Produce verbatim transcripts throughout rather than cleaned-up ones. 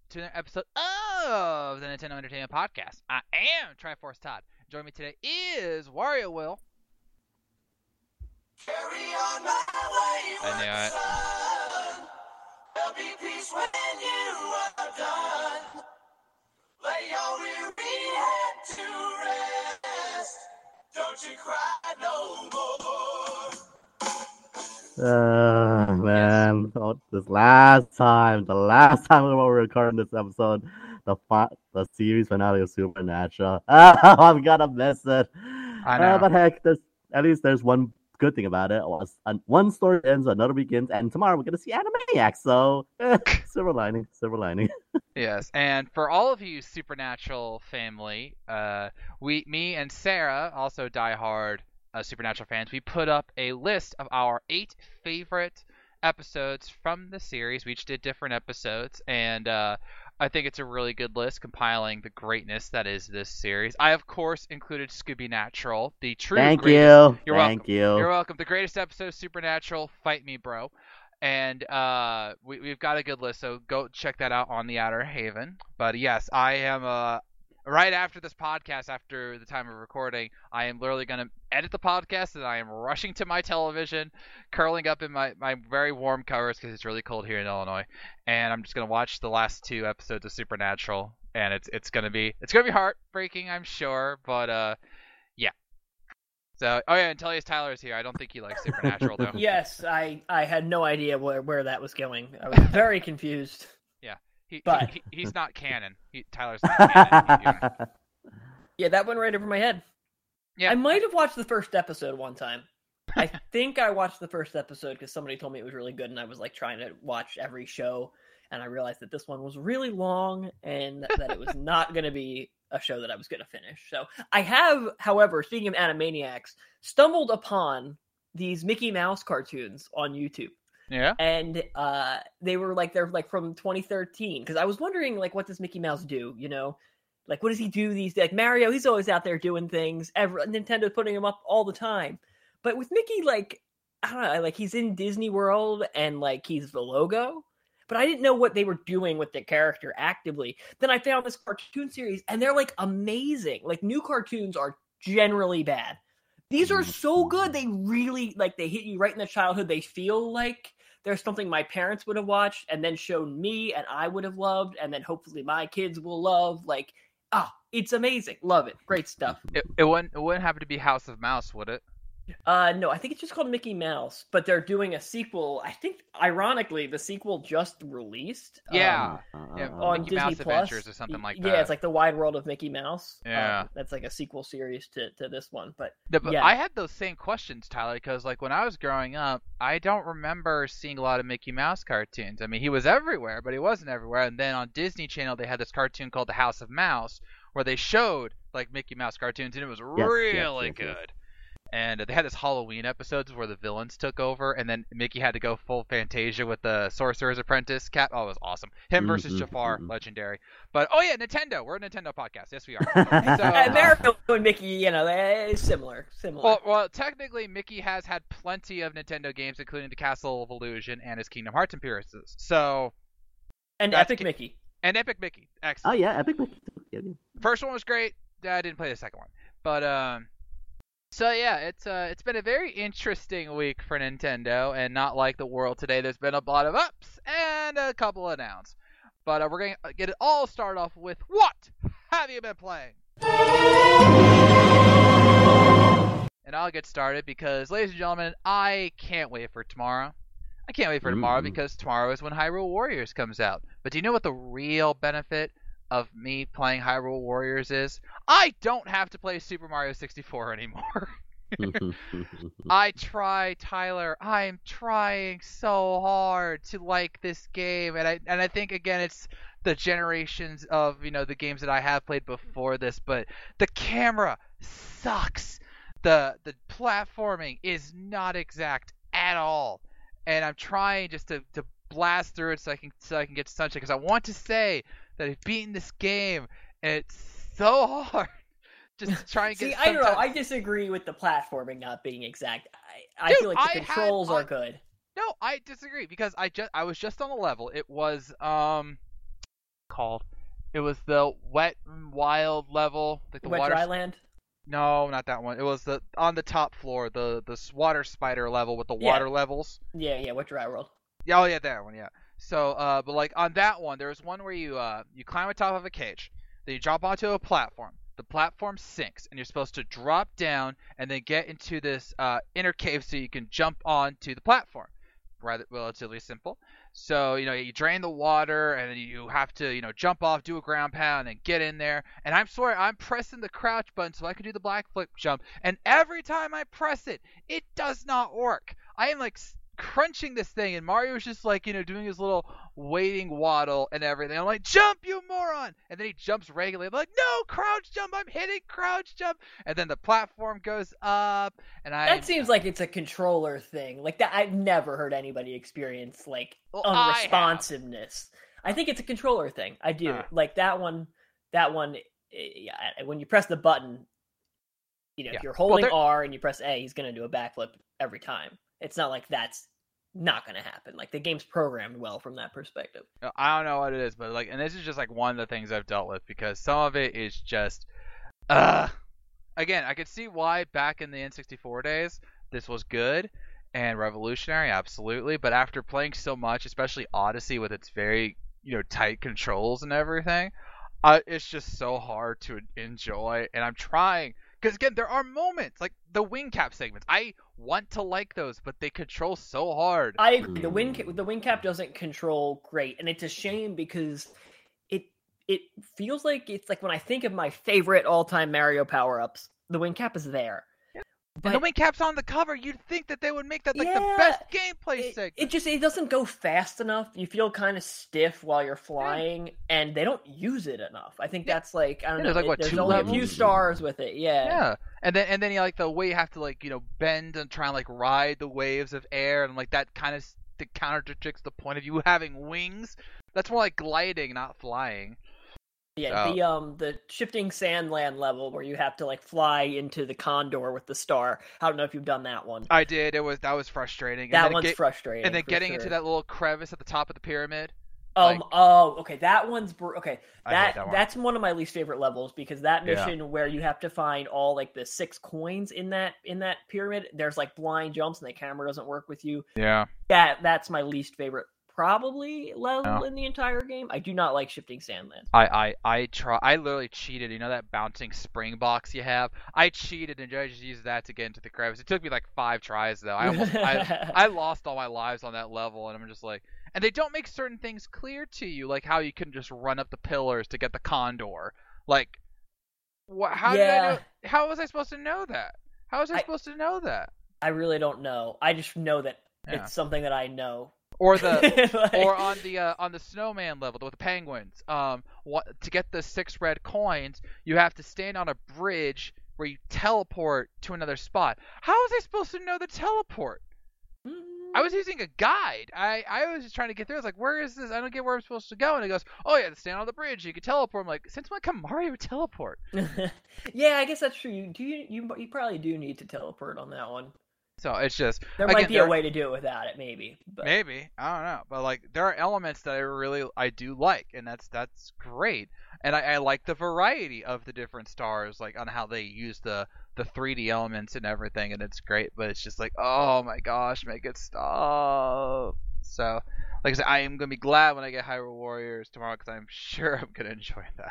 to an episode of the Nintendo Entertainment Podcast. I am Triforce Todd. Joining me today is Wario Will. Carry on my wayward I knew it. son. There'll be peace when you are done. Lay your weary head to rest. Don't you cry no more. Uh, man, oh, this last time, the last time we were recording this episode, the fi- the series finale of Supernatural. I'm gonna miss it. I know. Uh, but heck, there's at least there's one good thing about it. Was one story ends, another begins, and tomorrow we're gonna see Animaniacs. So, eh, silver lining, silver lining. Yes, and for all of you Supernatural family, uh, we, me and Sarah, also diehard uh, Supernatural fans, we put up a list of our eight favorite episodes from the series. We each did different episodes, and uh, I think it's a really good list compiling the greatness that is this series. I, of course, included Scooby Natural, the true Thank greatest. you. You're Thank welcome. you. You're welcome. The greatest episode of Supernatural, Fight Me, Bro. And uh, we, we've got a good list, so go check that out on the Outer Haven. But yes, I am uh, right after this podcast, after the time of recording, I am literally going to edit the podcast, and I am rushing to my television, curling up in my, my very warm covers because it's really cold here in Illinois, and I'm just going to watch the last two episodes of Supernatural, and it's it's going to be it's going to be heartbreaking, I'm sure, but uh, yeah. So, oh yeah, and Tellius Tyler is here. I don't think he likes Supernatural though. Yes, I, I had no idea where, where that was going. I was very confused. Yeah, he, But- he, he he's not canon. He, Tyler's not canon. He- yeah. Yeah, that went right over my head. Yeah. I might have watched the first episode one time. I think I watched the first episode because somebody told me it was really good, and I was like trying to watch every show, and I realized that this one was really long and that it was not going to be a show that I was going to finish. So I have, however, speaking of Animaniacs, stumbled upon these Mickey Mouse cartoons on YouTube. Yeah. And uh, they were like, they're like from twenty thirteen. Because I was wondering, like, what does Mickey Mouse do? You know, like, what does he do these days? Like, Mario, he's always out there doing things. Every, Nintendo's putting him up all the time. But with Mickey, like, I don't know, like, he's in Disney World and, like, he's the logo. But I didn't know what they were doing with the character actively. Then I found this cartoon series, and they're, like, amazing. Like, new cartoons are generally bad. These are so good. They really, like, they hit you right in the childhood. They feel like there's something my parents would have watched and then shown me and I would have loved, and then hopefully my kids will love. Like, ah, it's amazing. Love it. Great stuff. It, it wouldn't it wouldn't happen to be House of Mouse, would it? Uh, no, I think it's just called Mickey Mouse, but they're doing a sequel. I think, ironically, the sequel just released. Yeah. um, Yeah, on Mickey Disney Mouse Plus. Adventures or something like Yeah, that. it's like the Wide World of Mickey Mouse. Yeah. Um, that's like a sequel series to, to this one. But No, but yeah. I had those same questions, Tyler, because like when I was growing up, I don't remember seeing a lot of Mickey Mouse cartoons. I mean, he was everywhere, but he wasn't everywhere. And then on Disney Channel, they had this cartoon called The House of Mouse, where they showed like Mickey Mouse cartoons, and it was yes, really yes, yes. good. And they had this Halloween episodes where the villains took over, and then Mickey had to go full Fantasia with the Sorcerer's Apprentice cap. Oh, it was awesome. Him versus Mhm, Jafar, mhm. legendary. But oh yeah, Nintendo. We're a Nintendo podcast. Yes, we are. So, Uh, Mario and Mickey, you know, they're similar. Similar. Well, well, technically, Mickey has had plenty of Nintendo games, including the Castle of Illusion and his Kingdom Hearts appearances. So, and that's Epic ki- Mickey. and Epic Mickey, Oh excellent. yeah, Epic Mickey. Yeah, yeah. First one was great. I didn't play the second one, but um, so yeah, it's uh, it's been a very interesting week for Nintendo, and not like the world today. There's been a lot of ups and a couple of downs, but uh, we're gonna get it all started off with what have you been playing? And I'll get started because, ladies and gentlemen, I can't wait for tomorrow. I can't wait for tomorrow Mm. because tomorrow is when Hyrule Warriors comes out. But do you know what the real benefit of me playing Hyrule Warriors is? I don't have to play Super Mario sixty-four anymore. I try, Tyler. I'm trying so hard to like this game, and I and I think again it's the generations of you know the games that I have played before this, but the camera sucks. The the platforming is not exact at all, and I'm trying just to, to blast through it so I can so I can get to Sunshine because I want to say that I've beaten this game, and it's so hard. Just to try and See, get. I don't know. sometimes- I disagree with the platforming not being exact. I, I Dude, feel like the I had controls are on- good. No, I disagree because I just I was just on the level. It was um called? It was the Wet and Wild level, like the Wet water. Dry Land? No, not that one. It was the on the top floor, the the s- water spider level with the Yeah. water levels. Yeah, yeah, Wet Dry World. Yeah, oh yeah, that one, yeah. So, uh, but like on that one, there was one where you uh you climb on top of a cage, then you drop onto a platform. The platform sinks, and you're supposed to drop down and then get into this uh, inner cave so you can jump onto the platform. Rather relatively simple. So you know you drain the water, and then you have to you know jump off, do a ground pound, and get in there. And I'm sorry, I'm pressing the crouch button so I can do the black flip jump. And every time I press it, it does not work. I am like s- crunching this thing, and Mario's just like you know doing his little waiting waddle and everything. I'm like, jump, you moron! And then he jumps regularly. I'm like, no, crouch jump. I'm hitting crouch jump. And then the platform goes up, and I. That seems like it's a controller thing. Like that, I've never heard anybody experience like Well, I have. unresponsiveness. I, think it's a controller thing. I do Uh. like that one. That one, eh, yeah, when you press the button, you know, Yeah. if you're Well, holding there- R and you press A, he's gonna do a backflip every time. It's not like that's not gonna happen. Like the game's programmed well from that perspective. I don't know what it is, but like, and this is just like one of the things I've dealt with because some of it is just, uh, again, I could see why back in the N sixty-four days this was good and revolutionary, absolutely. But after playing so much, especially Odyssey with its very you know tight controls and everything, uh, it's just so hard to enjoy. And I'm trying because again, there are moments like the wing cap segments. I want to like those, but they control so hard. I agree. The wing ca- the wing cap doesn't control great, and it's a shame because it it feels like it's like when I think of my favorite all time Mario power ups, the wing cap is there. And the wing cap's on the cover. You'd think that they would make that like the Yeah, best gameplay It, segment. it just it doesn't go fast enough. You feel kind of stiff while you're flying, and they don't use it enough. I think Yeah. that's like I don't Yeah, know. there's like, it- what, there's two only a few levels? stars with it. Yeah. Yeah, and then and then you like the way you have to like you know bend and try and like ride the waves of air, and like that kind of st- counterdicts the point of you having wings. That's more like gliding, not flying. Yeah, Oh. the um the shifting sandland level where you have to like fly into the condor with the star. I don't know if you've done that one. I did. It was that was frustrating. That and then one's get- frustrating. And then for getting sure. into that little crevice at the top of the pyramid. Um. like- oh. Okay. That one's br- okay. I hate That, that one. that's one of my least favorite levels because that Yeah. mission where you have to find all like the six coins in that in that pyramid. There's like blind jumps and the camera doesn't work with you. Yeah. That that's my least favorite probably level Yeah. in the entire game. I do not like shifting sandlands. I, I, I try. I literally cheated. You know that bouncing spring box you have? I cheated and I just used that to get into the crevice. It took me like five tries though. I almost, I, I lost all my lives on that level, and I'm just like, and they don't make certain things clear to you, like how you can just run up the pillars to get the condor. Like, what? How did I Yeah. know? How was I supposed to know that? How was I, I- supposed to know that? I really don't know. I just know that Yeah. it's something that I know. Or the Like- or on the uh, on the snowman level with the penguins. Um, what to get the six red coins, you have to stand on a bridge where you teleport to another spot. How was I supposed to know the teleport? I was using a guide. I, I was just trying to get through. I was like, where is this? I don't get where I'm supposed to go. And it goes, oh yeah, stand on the bridge. You can teleport. I'm like, since when can Mario teleport? Yeah, I guess that's true. You do you, you you probably do need to teleport on that one. So it's just There again, might be there- a way to do it without it, maybe. But Maybe I don't know, but like there are elements that I really I do like, and that's that's great. And I, I like the variety of the different stars, like on how they use the the three D elements and everything, and it's great. But it's just like, oh my gosh, make it stop. So, like I said, I am gonna be glad when I get Hyrule Warriors tomorrow because I'm sure I'm gonna enjoy that.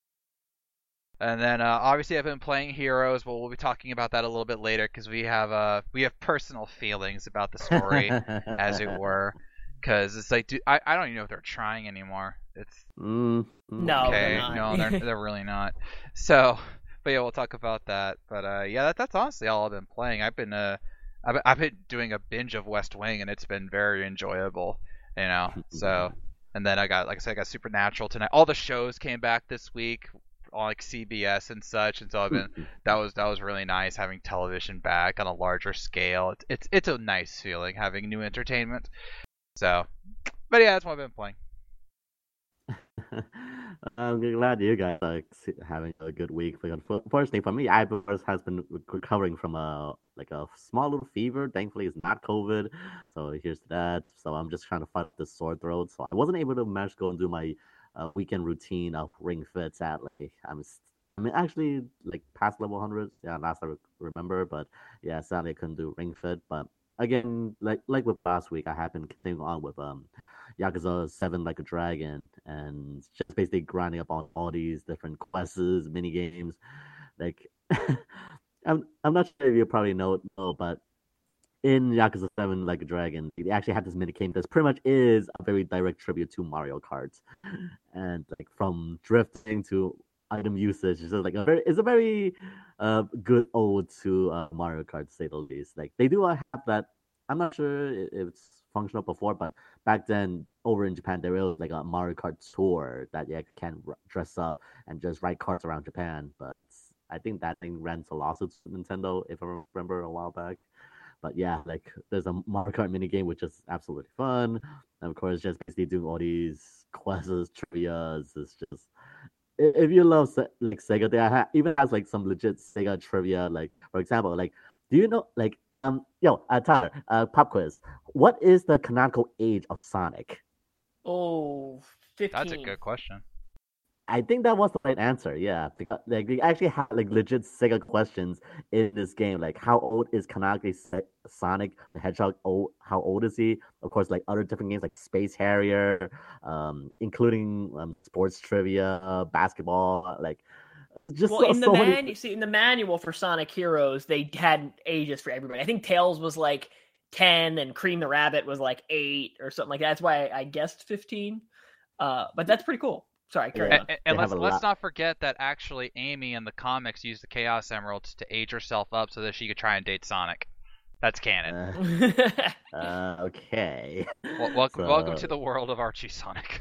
And then uh, obviously I've been playing Heroes, but we'll be talking about that a little bit later because we have uh we have personal feelings about the story, as it were. Because it's like, dude, I, I don't even know if they're trying anymore. It's Mm, mm. No, okay. they're not. No, they're they're really not. So, but yeah, we'll talk about that. But uh, yeah, that, that's honestly all I've been playing. I've been uh, I've been, I've been doing a binge of West Wing, and it's been very enjoyable. You know, so and then I got like I said, I got Supernatural tonight. All the shows came back this week on like C B S and such, and so I've been that was that was really nice having television back on a larger scale. It's it's it's a nice feeling having new entertainment. So, but yeah, that's what I've been playing. I'm glad you guys are like, having a good week. Because unfortunately for me, Iverse has been recovering from a like a small little fever. Thankfully, it's not COVID, so here's to that. So I'm just trying to fight this sore throat. So I wasn't able to manage to go and do my a weekend routine of Ring Fit. Sadly, I'm. s- I mean, actually, like past level hundreds. Yeah, last I re- remember, but yeah, sadly I couldn't do Ring Fit. But again, like like with last week, I have been continuing on with um Yakuza Seven Like a Dragon, and just basically grinding up on all these different quests, mini games. Like, I'm I'm not sure if you probably know know, but in Yakuza Seven Like a Dragon, they actually have this mini game that pretty much is a very direct tribute to Mario Kart, and like from drifting to item usage, it's just like a very it's a very uh good ode to uh, Mario Kart, to say the least. Like they do uh, have that. I'm not sure i- if it's functional before, but back then over in Japan there was like a Mario Kart tour that you can r- dress up and just ride carts around Japan. But I think that thing ran to lawsuits to Nintendo, if I remember a while back. But yeah, like there's a Mario Kart mini game which is absolutely fun. And of course, just basically doing all these quests, trivias. It's just i- if you love Se- like Sega, they ha- even has like some legit Sega trivia. Like for example, like do you know like um yo uh, Tyler uh pop quiz? What is the canonical age of Sonic? Oh, That's a fifteen. good question. I think that was the right answer. Yeah, because like they actually have like legit Sega questions in this game. Like, how old is canonically Se- Sonic the Hedgehog? Old, how old is he? Of course, like other different games like Space Harrier, um, including um, sports trivia, uh, basketball. Like, just Well, so, in the so many. man, see, in the manual for Sonic Heroes, they had ages for everybody. I think Tails was like ten, and Cream the Rabbit was like eight or something like that. That's why I, I guessed fifteen. Uh, but that's pretty cool. Sorry, carry Yeah, And, on. and, they and have let's a let's lot. not forget that actually Amy in the comics used the Chaos Emeralds to age herself up so that she could try and date Sonic. That's canon. Uh, uh, okay. Well, welcome welcome to So the world of Archie Sonic.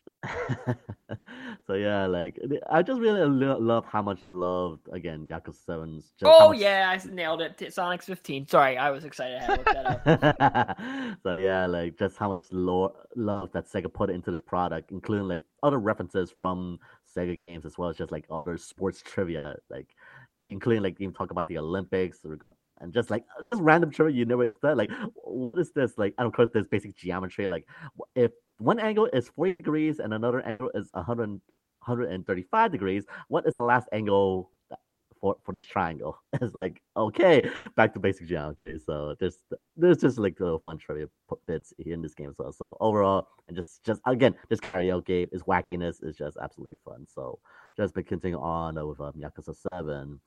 so yeah, like I just really lo- love how much loved again Yakuza Seven's just how Oh much. yeah, I nailed it. T- Sonic's fifteen. Sorry, I was excited. I had to look that up. So yeah, like just how much lore, love that Sega put into the product, including like other references from Sega games as well as just like other sports trivia, like including like even talk about the Olympics or, and just like just random trivia you never said. Like, what is this? Like, and of course, there's basic geometry. Like, if one angle is forty degrees and another angle is one hundred, one hundred thirty-five degrees, what is the last angle for for the triangle? It's like okay, back to basic geometry. So there's there's just like little fun trivia bits in this game as well. So overall, and just just again, this karaoke is wackiness is just absolutely fun. So just been continuing on with um, Yakuza Seven,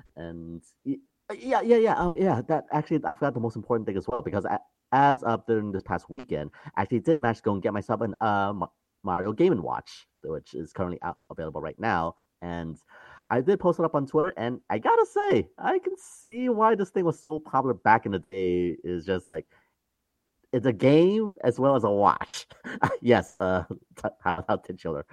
and y- yeah, yeah, yeah, um, yeah. That actually, I forgot the most important thing as well because I, as of during this past weekend, I actually did manage to go and get myself an uh, Ma- Mario Game and Watch, which is currently out, available right now, and I did post it up on Twitter, and I gotta say, I can see why this thing was so popular back in the day. Is just like it's a game as well as a watch. Yes, uh, how titular,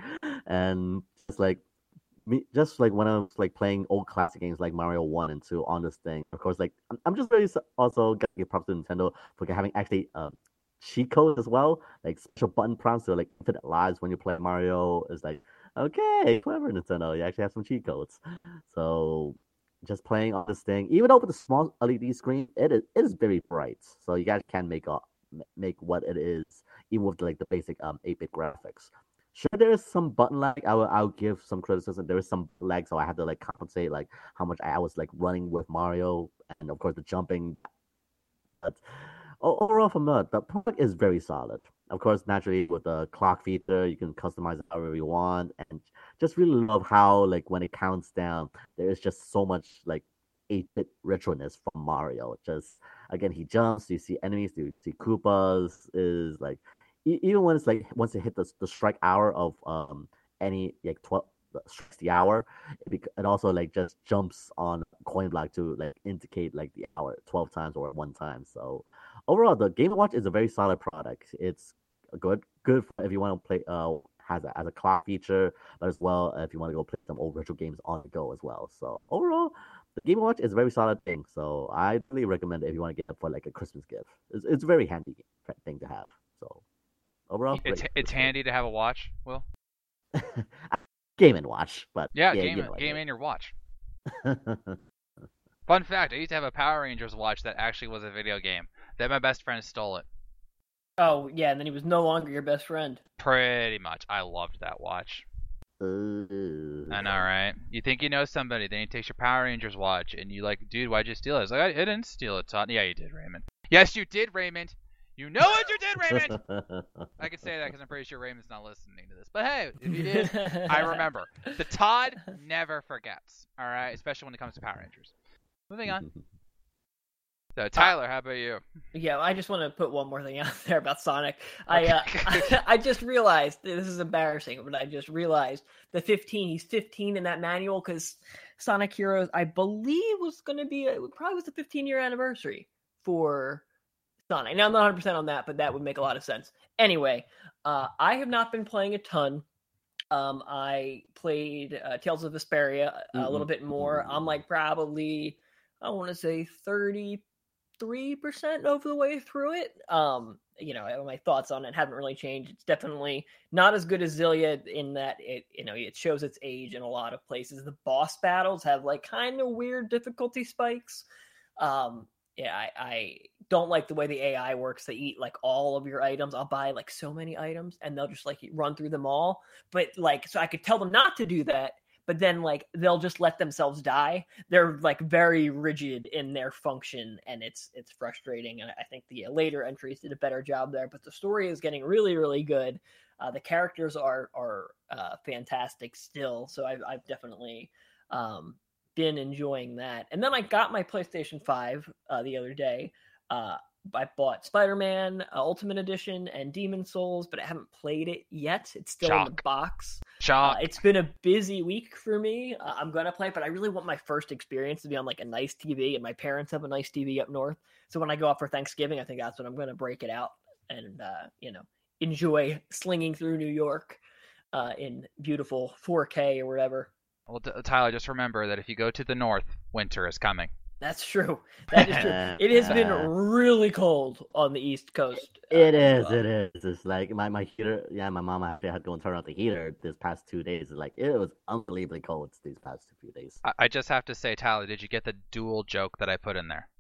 and it's like me just like when I was like playing old classic games like Mario One and Two on this thing. Of course, like I'm, I'm just very s- also gonna give props to Nintendo for having actually um cheat codes as well, like special button prompts to like infinite lives when you play Mario. Is like okay, clever Nintendo. You actually have some cheat codes. So just playing on this thing, even though with the small L E D screen, it is it is very bright. So you guys can make a make what it is, even with like the basic um eight-bit graphics. Sure, there is some button lag. I will I'll give some criticism. There is some lag, so I had to like compensate like how much I was like running with Mario, and of course the jumping. But o- overall, from that, the product is very solid. Of course, naturally with the clock feature, you can customize it however you want, and just really love how like when it counts down, there is just so much like eight-bit retroness from Mario. Just again, he jumps, you see enemies, you see Koopas, is like e- even when it's like once it hit the, the strike hour of um any like twelve strikes the hour, it, bec- it also like just jumps on coin block to like indicate like the hour twelve times or one time. So overall, the Game Watch is a very solid product. It's good, good for if you want to play. Uh, has a, as a clock feature, but as well if you want to go play some old retro games on the go as well. So overall, the Game Watch is a very solid thing. So I really recommend it if you want to get it for like a Christmas gift. It's it's a very handy thing to have. So overall, It's great. it's Great. handy to have a watch, Will. Game and Watch, but Yeah, yeah, game you know what game in I your watch. mean. Fun fact: I used to have a Power Rangers watch that actually was a video game. Then my best friend stole it. Oh yeah, and then he was no longer your best friend. Pretty much. I loved that watch. Ooh. I know, right? You think you know somebody, then he takes your Power Rangers watch, and you like, dude, why'd you steal it? It's like, I, I didn't steal it, Todd. Yeah, you did, Raymond. Yes, you did, Raymond. You know what you did, Raymond. I can say that because I'm pretty sure Raymond's not listening to this. But hey, if you did, I remember. The Todd never forgets. All right, especially when it comes to Power Rangers. Moving on. So Tyler, how about you? Yeah, I just want to put one more thing out there about Sonic. I uh, I, I just realized this is embarrassing, but I just realized the fifteen. He's fifteen in that manual because Sonic Heroes, I believe, was going to be a, probably was the fifteen year anniversary for Sonic. Now I'm not one hundred percent on that, but that would make a lot of sense. Anyway, uh, I have not been playing a ton. Um, I played uh, Tales of Vesperia a, a little bit more. I'm like probably I want to say thirty. Three percent over the way through it. Um, you know, my thoughts on it haven't really changed. It's definitely not as good as Xillia in that it, you know, it shows its age in a lot of places. The boss battles have like kind of weird difficulty spikes. Um, yeah, I, I don't like the way the A I works. They eat like all of your items. I'll buy like so many items and they'll just like run through them all. But like, so I could tell them not to do that. But then, like, they'll just let themselves die. They're like very rigid in their function, and it's it's frustrating. And I think the later entries did a better job there. But the story is getting really, really good. Uh, the characters are are uh, fantastic still. So I've I've definitely um, been enjoying that. And then I got my PlayStation five uh, the other day. Uh, I bought Spider-Man uh, Ultimate Edition and Demon Souls, but I haven't played it yet. It's still Shock. in the box. Shock. Uh, it's been a busy week for me. Uh, I'm going to play, but I really want my first experience to be on like a nice T V, and my parents have a nice T V up north. So when I go out for Thanksgiving, I think that's when I'm going to break it out and, uh, you know, enjoy slinging through New York uh, in beautiful four K or whatever. Well, Tyler, just remember that if you go to the north, winter is coming. That's true. That is true. It has been really cold on the East Coast. It uh, is. Well. It is. It's like my, my heater. Yeah, my mom actually had to go and turn on the heater this past two days. Like it was unbelievably cold these past few days. I, I just have to say, Tyler, did you get the dual joke that I put in there?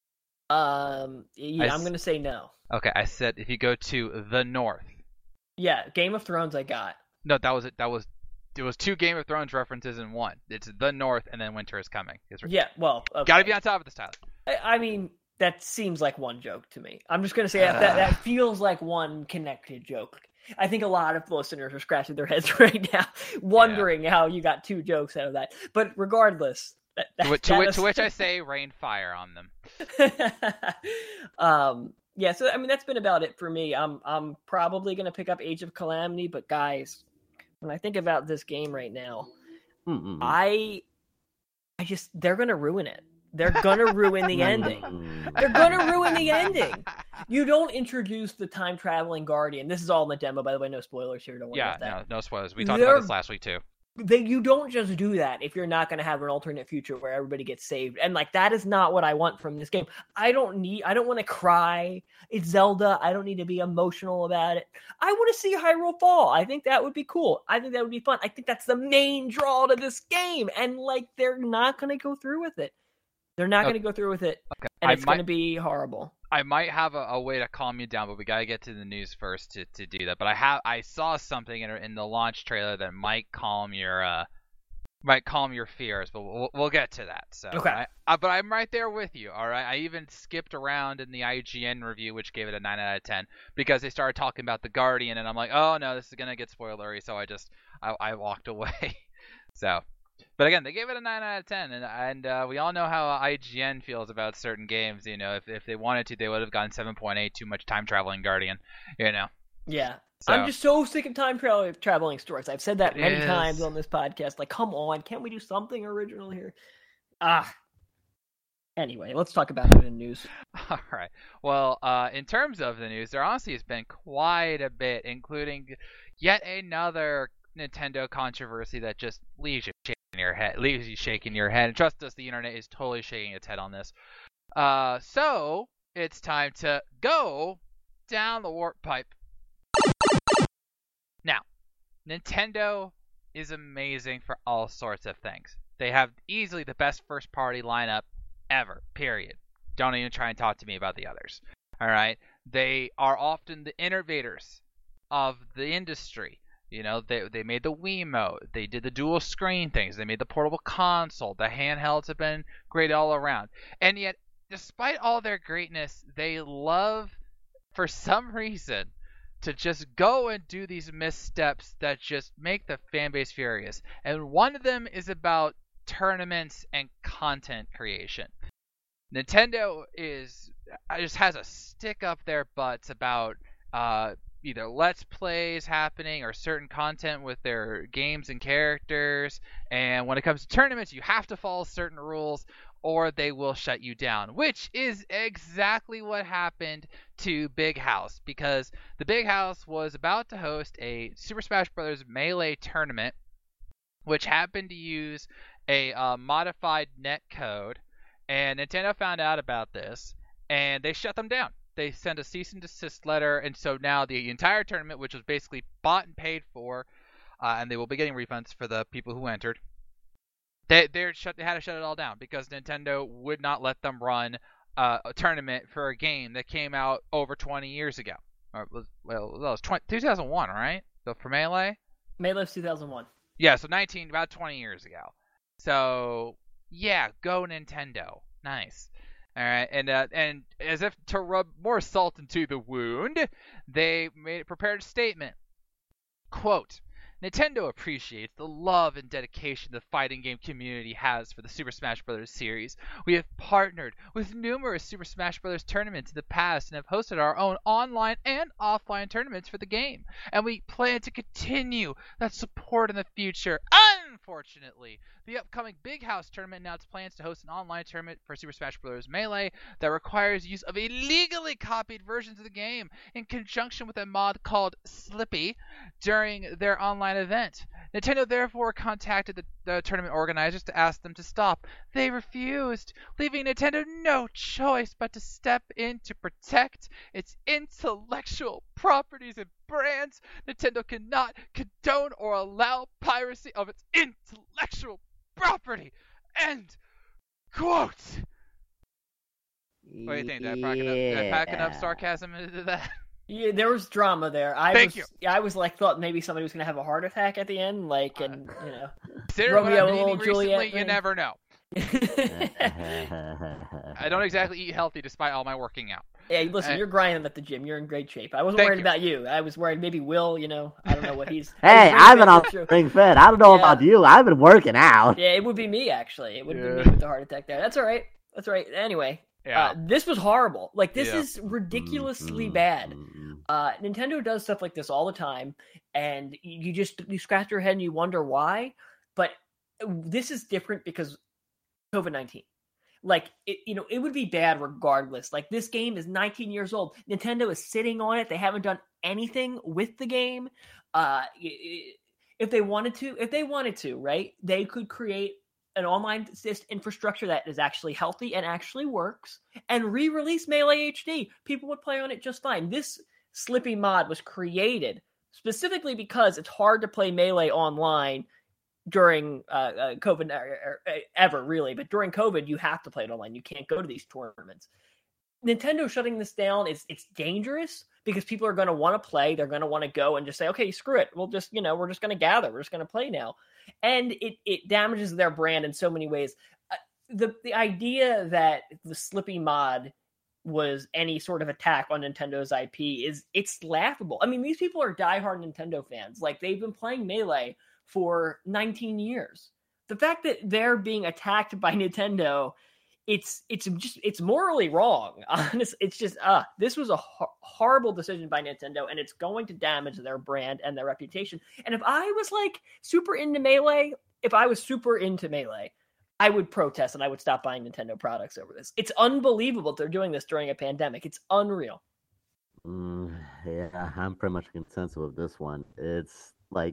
Um. Yeah, I, I'm gonna say no. Okay, I said if you go to the north. Yeah, Game of Thrones. I got. No, that was it. That was. It was two Game of Thrones references in one. It's the North, and then winter is coming. It's yeah, well, okay. Gotta be on top of this, Tyler. I, I mean, that seems like one joke to me. I'm just gonna say uh, that that feels like one connected joke. I think a lot of listeners are scratching their heads right now, wondering yeah. how you got two jokes out of that. But regardless, that, that, to, to, which, to which I say, rain fire on them. um. Yeah. So I mean, that's been about it for me. I'm I'm probably gonna pick up Age of Calamity, but guys. When I think about this game right now, Mm-mm. I, I just they're gonna ruin it. They're gonna ruin the ending. They're gonna ruin the ending. You don't introduce the time traveling guardian. This is all in the demo, by the way. No spoilers here. Don't worry yeah, about that. no, no spoilers. We talked they're, about this last week too. They, you don't just do that if you're not going to have an alternate future where everybody gets saved. And like, that is not what I want from this game. I don't need, I don't want to cry. It's Zelda. I don't need to be emotional about it. I want to see Hyrule Fall. I think that would be cool. I think that would be fun. I think that's the main draw to this game. And like, they're not going to go through with it. They're not okay. going to go through with it. Okay. And I it's might... going to be horrible. I might have a, a way to calm you down, but we gotta get to the news first to, to do that. But I have I saw something in in the launch trailer that might calm your uh might calm your fears, but we'll we'll get to that. So okay. I, I, but I'm right there with you. All right. I even skipped around in the I G N review, which gave it a nine out of ten, because they started talking about the Guardian, and I'm like, oh no, this is gonna get spoilery. So I just I, I walked away. so. But again, they gave it a nine out of ten, and and uh, we all know how I G N feels about certain games. You know, if if they wanted to, they would have gotten seven point eight, too much time traveling Guardian. You know. Yeah, so, I'm just so sick of time tra- traveling stories. I've said that many is. times on this podcast. Like, come on, can't we do something original here? Ah. Anyway, let's talk about it in news. All right. Well, uh, in terms of the news, there honestly has been quite a bit, including yet another Nintendo controversy that just leaves you shaking your head, leaves you shaking your head. And trust us, the internet is totally shaking its head on this. Uh, so it's time to go down the warp pipe. Now, Nintendo is amazing for all sorts of things. They have easily the best first-party lineup ever. Period. Don't even try and talk to me about the others. All right. They are often the innovators of the industry. You know, they they made the Wiimote, they did the dual screen things, they made the portable console, the handhelds have been great all around. And yet, despite all their greatness, they love, for some reason, to just go and do these missteps that just make the fan base furious. And one of them is about tournaments and content creation. Nintendo is just has a stick up their butts about uh, either Let's Plays happening or certain content with their games and characters. And when it comes to tournaments, you have to follow certain rules or they will shut you down, which is exactly what happened to Big House, because the Big House was about to host a Super Smash Bros. Melee tournament, which happened to use a uh, modified net code, and Nintendo found out about this, and they shut them down. They sent a cease and desist letter, and so now the entire tournament, which was basically bought and paid for, uh, and they will be getting refunds for the people who entered, They they're shut. They had to shut it all down because Nintendo would not let them run uh, a tournament for a game that came out over twenty years ago. Or was, well, that was twenty, two thousand one, right? So for Melee. Melee was two thousand one. Yeah, so nineteen, about twenty years ago. So yeah, go Nintendo. Nice. All right, and uh, and as if to rub more salt into the wound, they made prepared a statement. Quote. Nintendo appreciates the love and dedication the fighting game community has for the Super Smash Bros. Series. We have partnered with numerous Super Smash Bros. Tournaments in the past and have hosted our own online and offline tournaments for the game. And we plan to continue that support in the future. Unfortunately, the upcoming Big House tournament announced plans to host an online tournament for Super Smash Bros. Melee that requires use of illegally copied versions of the game in conjunction with a mod called Slippy during their online event. Nintendo therefore contacted the, the tournament organizers to ask them to stop. They refused, leaving Nintendo no choice but to step in to protect its intellectual properties and brands. Nintendo cannot condone or allow piracy of its intellectual property. End quote. What do you think? Did I pack enough, did I pack enough sarcasm into that? Yeah, there was drama there. I Thank was, you. I was like, thought maybe somebody was gonna have a heart attack at the end, like, and you know, Considering what Romeo, I'm eating little Juliet recently, you thing. never know. I don't exactly eat healthy despite all my working out. Yeah, listen, Uh, you're grinding at the gym. You're in great shape. I wasn't Thank worried you. about you. I was worried maybe Will. You know, I don't know what he's. Hey, he's I've been on true. ring fit. I don't know Yeah. about you. I've been working out. Yeah, it would be me actually. It would have Yeah. been me with the heart attack there. That's all right. That's all right. Anyway, Yeah. uh, this was horrible. Like this Yeah. is ridiculously Mm, bad. mm, mm. Uh, Nintendo does stuff like this all the time, and you just you scratch your head and you wonder why. But this is different because COVID nineteen. Like it, you know, it would be bad regardless. Like this game is nineteen years old. Nintendo is sitting on it. They haven't done anything with the game. Uh, if they wanted to, if they wanted to, right, they could create an online sys- infrastructure that is actually healthy and actually works, and re-release Melee H D. People would play on it just fine. This Slippy mod was created specifically because it's hard to play Melee online during uh, uh, COVID, or, or, or ever really, but during COVID, you have to play it online. You can't go to these tournaments. Nintendo shutting this down is it's dangerous because people are going to want to play. They're going to want to go and just say, okay, screw it. We'll just, you know, we're just going to gather. We're just going to play now. And it, it damages their brand in so many ways. Uh, the, the idea that the Slippy mod was any sort of attack on Nintendo's I P is it's laughable. I mean, these people are diehard Nintendo fans. Like they've been playing Melee for nineteen years. The fact that they're being attacked by Nintendo, it's it's just it's morally wrong. Honestly, it's just uh this was a ho- horrible decision by Nintendo, and it's going to damage their brand and their reputation. And if I was like super into Melee, if I was super into Melee, I would protest and I would stop buying Nintendo products over this. It's unbelievable they're doing this during a pandemic. It's unreal. Mm, yeah, I'm pretty much consensus with this one. It's like,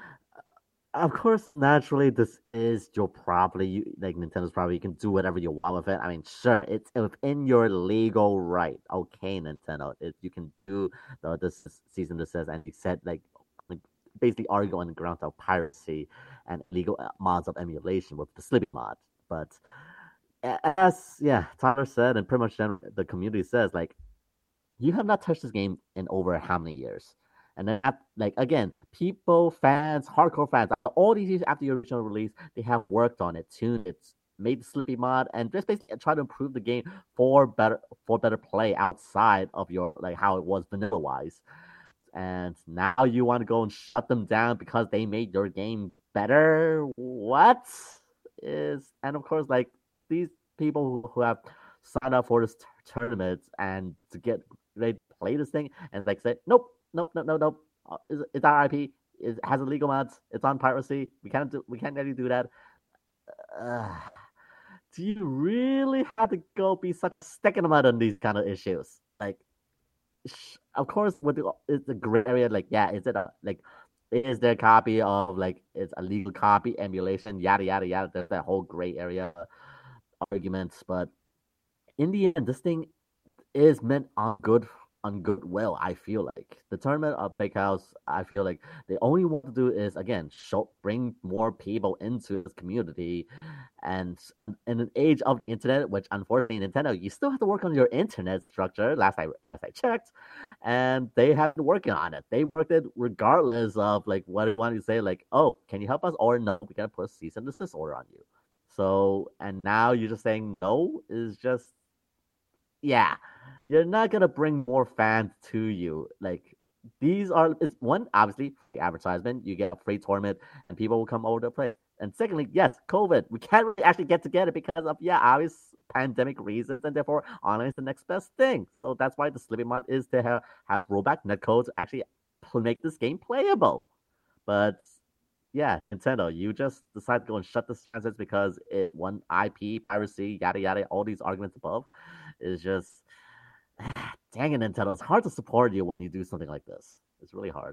of course, naturally, this is your property. You, like Nintendo's property, you can do whatever you want with it. I mean, sure, it's within your legal right. Okay, Nintendo, it, you can do the this season that says, and you said like, like basically argue on the grounds of piracy and illegal mods of emulation with the Slippy mod. But as yeah, Tyler said, and pretty much then the community says, like, you have not touched this game in over how many years? And then, like, again, people, fans, hardcore fans, all these years after the original release, they have worked on it, tuned it, made the Slippy mod, and just basically try to improve the game for better for better play outside of your, like, how it was vanilla wise. And now you want to go and shut them down because they made your game better? What is? And of course, like, these people who, who have signed up for this t- tournament and to get ready to play this thing and like say, nope, nope, nope, nope, nope. Uh, it's, it's our I P. It has illegal mods. It's on piracy. We can't do. We can't let you do that. Uh, do you really have to go be such a stick in the mud on these kind of issues? Like, sh- of course, with the, it's a gray area. Like, yeah, is it a like? Is there a copy of like it's a legal copy emulation? Yada yada yada. There's that whole gray area arguments, but in the end, this thing is meant on good on goodwill. I feel like the tournament of Big House, I feel like the only want to do is again show bring more people into this community, and in an age of the internet, which unfortunately Nintendo, you still have to work on your internet structure. Last I last I checked, and they have been working on it. They worked it regardless of like what it wanted to say, like, oh, can you help us, or no, we gotta put a cease and desist order on you. So, and now you're just saying no is just, yeah, you're not gonna bring more fans to you. Like, these are is one, obviously the advertisement. You get a free tournament, and people will come over to play. And secondly, yes, COVID. We can't really actually get together because of yeah, obvious pandemic reasons, and therefore online is the next best thing. So that's why the Slippy mod is to have, have rollback netcode to actually make this game playable. But yeah, Nintendo, you just decide to go and shut this franchise because it won I P, piracy, yada yada, all these arguments above is just dang it, Nintendo. It's hard to support you when you do something like this. It's really hard.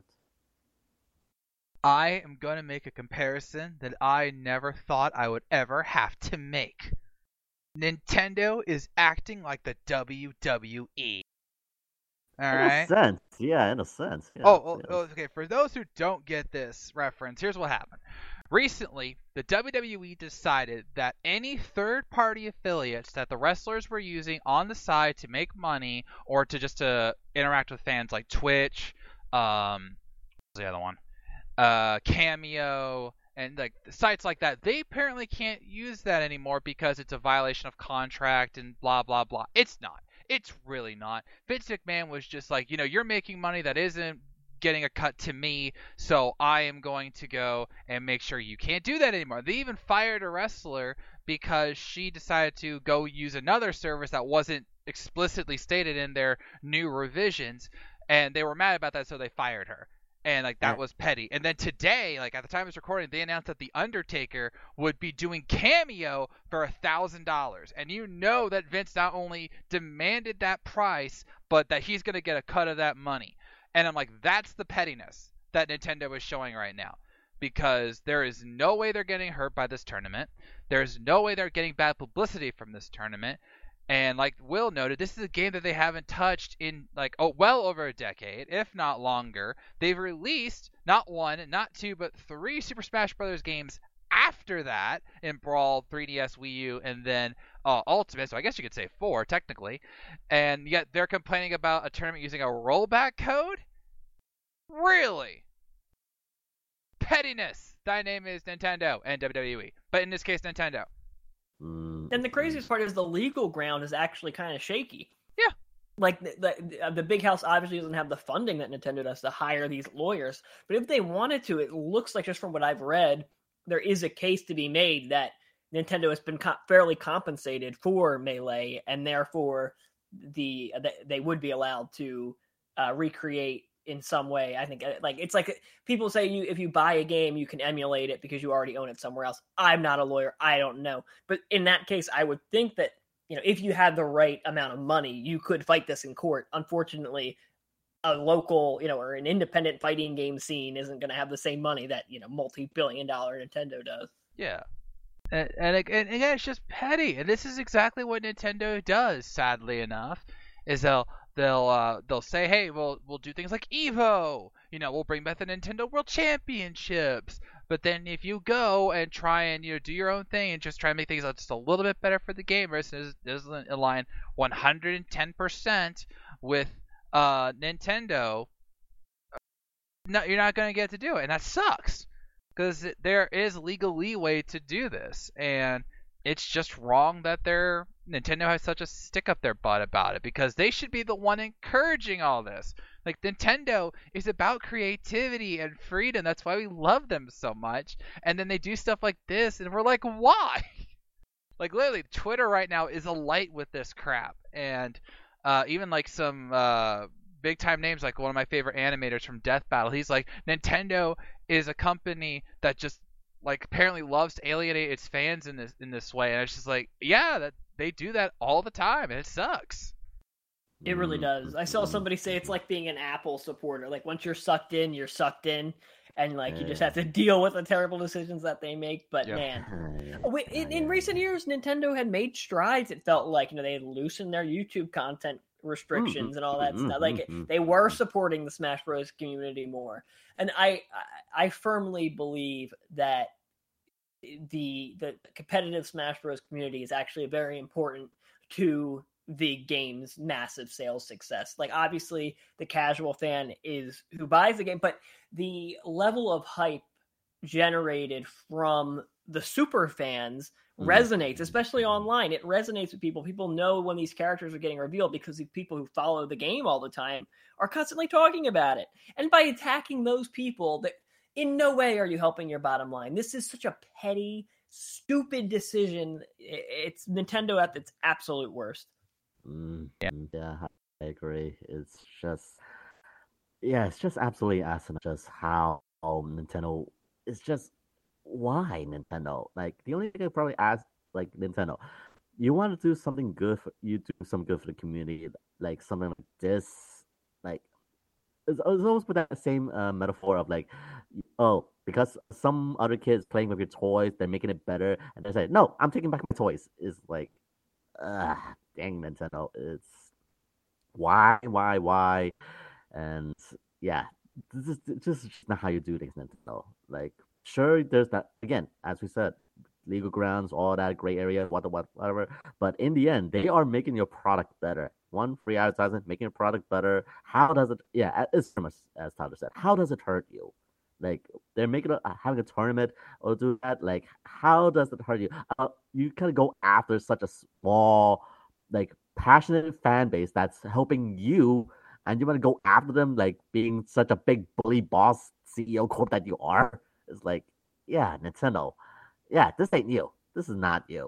I am going to make a comparison that I never thought I would ever have to make. Nintendo is acting like the W W E. All in right. a sense, yeah, in a sense. Yeah, oh, oh, yeah. oh, okay. For those who don't get this reference, here's what happened. Recently, the W W E decided that any third-party affiliates that the wrestlers were using on the side to make money or to just to interact with fans, like Twitch, um, what's the other one, uh, Cameo, and like sites like that, they apparently can't use that anymore because it's a violation of contract and blah blah blah. It's not. It's really not. Vince McMahon was just like, you know, you're making money that isn't getting a cut to me, so I am going to go and make sure you can't do that anymore. They even fired a wrestler because she decided to go use another service that wasn't explicitly stated in their new revisions, and they were mad about that, so they fired her. And like that Right. was petty. And then today, like at the time of this recording, they announced that the Undertaker would be doing Cameo for a thousand dollars. And you know that Vince not only demanded that price, but that he's gonna get a cut of that money. And I'm like, that's the pettiness that Nintendo is showing right now. Because there is no way they're getting hurt by this tournament. There's no way they're getting bad publicity from this tournament. And like Will noted, this is a game that they haven't touched in like oh well over a decade, if not longer. They've released not one, not two, but three Super Smash Bros. Games after that in Brawl, three D S, Wii U, and then uh, Ultimate. So I guess you could say four technically. And yet they're complaining about a tournament using a rollback code? Really? Pettiness. Thy name is Nintendo and W W E, but in this case, Nintendo. Mm, And the craziest part is the legal ground is actually kind of shaky. Yeah. Like, the, the, the big house obviously doesn't have the funding that Nintendo does to hire these lawyers. But if they wanted to, it looks like, just from what I've read, there is a case to be made that Nintendo has been co- fairly compensated for Melee, and therefore the they would be allowed to uh, recreate in some way. I think like it's like people say you if you buy a game you can emulate it because you already own it somewhere else. I'm not a lawyer, I don't know, but in that case I would think that, you know, if you had the right amount of money you could fight this in court. Unfortunately, a local, you know, or an independent fighting game scene isn't going to have the same money that, you know, multi-billion dollar Nintendo does. Yeah. And, and, and again, it's just petty. And this is exactly what Nintendo does, sadly enough, is they'll they'll uh, they'll say, hey, we'll we'll do things like Evo. You know, we'll bring back the Nintendo World Championships. But then if you go and try and, you know, do your own thing and just try and make things just a little bit better for the gamers, it doesn't align one hundred ten percent with uh, Nintendo, no, you're not going to get to do it, and that sucks because there is legal leeway to do this, and it's just wrong that they're Nintendo has such a stick up their butt about it because they should be the one encouraging all this. Like Nintendo is about creativity and freedom. That's why we love them so much. And then they do stuff like this, and we're like, why? Like literally, Twitter right now is alight with this crap, and uh, even like some uh, big time names, like one of my favorite animators from Death Battle, he's like, Nintendo is a company that just like apparently loves to alienate its fans in this in this way, and it's just like, yeah, that they do that all the time, and it sucks. It really does. I saw somebody say it's like being an Apple supporter. Like once you're sucked in, you're sucked in, and like you just have to deal with the terrible decisions that they make. But Yeah. man, Wait, in, in recent years, Nintendo had made strides. It felt like you know they had loosened their YouTube content restrictions and all that stuff. Like they were supporting the Smash Bros. Community more, and I I, I firmly believe that the the competitive Smash Bros. Community is actually very important to the game's massive sales success. Like obviously the casual fan is who buys the game, but the level of hype generated from the super fans resonates, especially online. It resonates with people. People know when these characters are getting revealed because the people who follow the game all the time are constantly talking about it. And by attacking those people, that in no way are you helping your bottom line. This is such a petty, stupid decision. It's Nintendo at its absolute worst. Mm, yeah. yeah, I agree. It's just, yeah, it's just absolutely asinine. Just how um, Nintendo is just why Nintendo? Like the only thing I probably ask, like Nintendo, you want to do something good for you do some good for the community, like something like this, like it's, it's almost with that same uh, metaphor of like, oh, because some other kids playing with your toys, they're making it better, and they say, no, I'm taking back my toys. Is like, uh dang Nintendo, it's why, why, why, and yeah, this is this is not how you do things, Nintendo. Like, sure, there's that again, as we said, legal grounds, all that gray area, what the what, whatever. But in the end, they are making your product better. One free advertisement, making your product better. How does it? Yeah, it's pretty much as Tyler said. How does it hurt you? Like they're making a having a tournament or do that. Like, how does it hurt you? Uh, you kind of go after such a small, like passionate fan base that's helping you, and you want to go after them, like being such a big bully boss C E O corp that you are. It's like, yeah, Nintendo. Yeah, this ain't you. This is not you.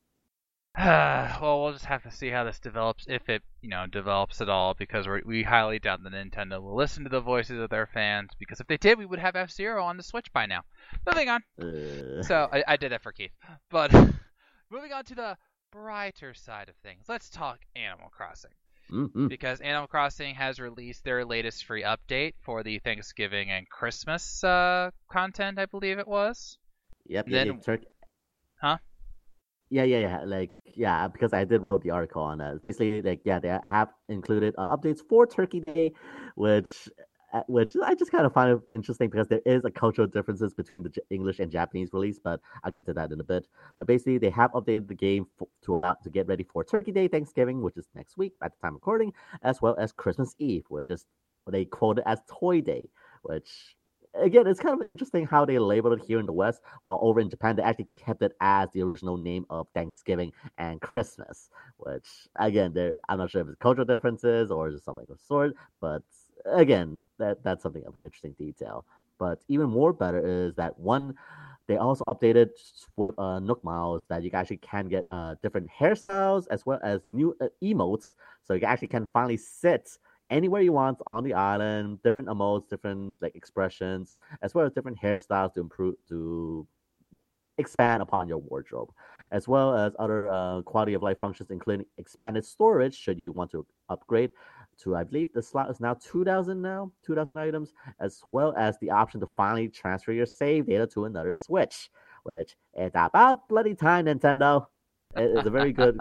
Well, we'll just have to see how this develops, if it, you know, develops at all, because we're, we highly doubt that Nintendo will listen to the voices of their fans, because if they did, we would have F-Zero on the Switch by now. Moving on. Uh... So, I, I did that for Keith. But, moving on to the brighter side of things, let's talk Animal Crossing. Mm-hmm. Because Animal Crossing has released their latest free update for the Thanksgiving and Christmas uh, content, I believe it was. Yep. Then, yeah, Turkey. Huh? Yeah, yeah, yeah. Like, yeah, because I did wrote the article on that. Basically, like, yeah, they have included uh, updates for Turkey Day, which, uh, which I just kind of find it interesting because there is a cultural differences between the J- English and Japanese release, but I'll get to that in a bit. But basically, they have updated the game for, to allow to get ready for Turkey Day, Thanksgiving, which is next week at the time of recording, as well as Christmas Eve, which is what they quote it as Toy Day, which. Again, it's kind of interesting how they labeled it here in the West, while over in Japan, they actually kept it as the original name of Thanksgiving and Christmas, which, again, there I'm not sure if it's cultural differences or just something of the sort, but again, that that's something of interesting detail. But even more better is that, one, they also updated for uh, Nook Miles that you actually can get uh, different hairstyles as well as new uh, emotes, so you actually can finally sit anywhere you want on the island, different emotes, different like expressions, as well as different hairstyles to improve to expand upon your wardrobe, as well as other uh, quality of life functions, including expanded storage should you want to upgrade to, I believe the slot is now two thousand now, two thousand items, as well as the option to finally transfer your save data to another Switch, which is about bloody time, Nintendo. It is a very good.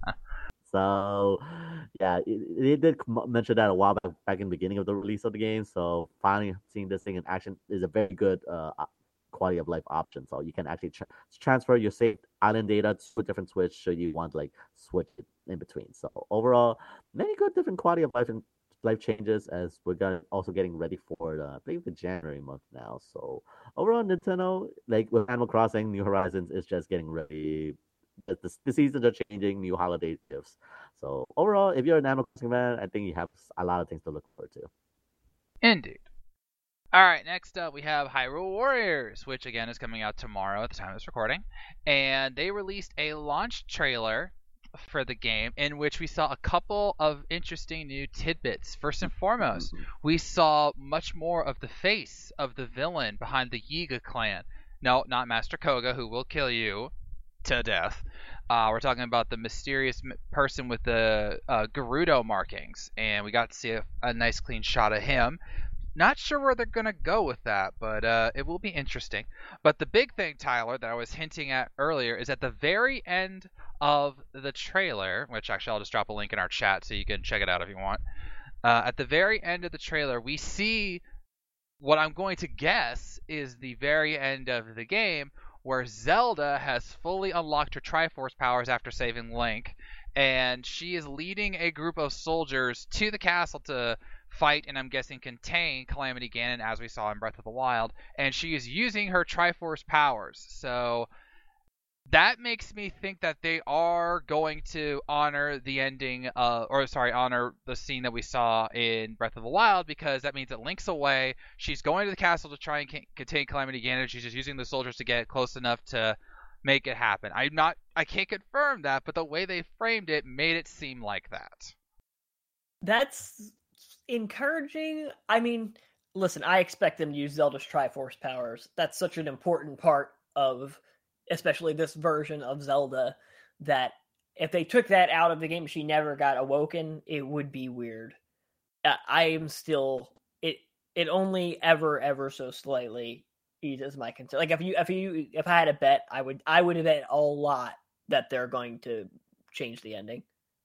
So, yeah, they did mention that a while back, back in the beginning of the release of the game. So, finally seeing this thing in action is a very good uh, quality of life option. So, you can actually tra- transfer your saved island data to a different Switch should you want to like switch it in between. So, overall, many good different quality of life life changes as we're gonna also getting ready for the I believe the January month now. So overall, Nintendo, like with Animal Crossing, New Horizons is just getting ready. The, the, the seasons are changing, new holiday gifts. So overall, if you're an Animal Crossing fan, I think you have a lot of things to look forward to. Indeed. All right, next up we have Hyrule Warriors, which again is coming out tomorrow at the time of this recording. And they released a launch trailer for the game in which we saw a couple of interesting new tidbits. First and foremost, we saw much more of the face of the villain behind the Yiga clan. No, not Master Koga, who will kill you to death. Uh, we're talking about the mysterious m- person with the uh, Gerudo markings, and we got to see a, a nice clean shot of him. Not sure where they're going to go with that, but uh, it will be interesting. But the big thing, Tyler, that I was hinting at earlier is at the very end of the trailer, which actually I'll just drop a link in our chat so you can check it out if you want. Uh, at the very end of the trailer, we see what I'm going to guess is the very end of the game where Zelda has fully unlocked her Triforce powers after saving Link, and she is leading a group of soldiers to the castle to fight and I'm guessing contain Calamity Ganon as we saw in Breath of the Wild, and she is using her Triforce powers. So that makes me think that they are going to honor the ending, uh, or sorry, honor the scene that we saw in Breath of the Wild, because that means that Link's away, she's going to the castle to try and c- contain Calamity Ganon, she's just using the soldiers to get close enough to make it happen. I'm not, I can't confirm that, but the way they framed it made it seem like that. That's encouraging. I mean, listen, I expect them to use Zelda's Triforce powers. That's such an important part of, especially this version of Zelda, that if they took that out of the game, she never got awoken, it would be weird. Uh, I am still, it it only ever, ever so slightly eases my concern. Like, if you, if you, if I had a bet, I would, I would bet a lot that they're going to change the ending.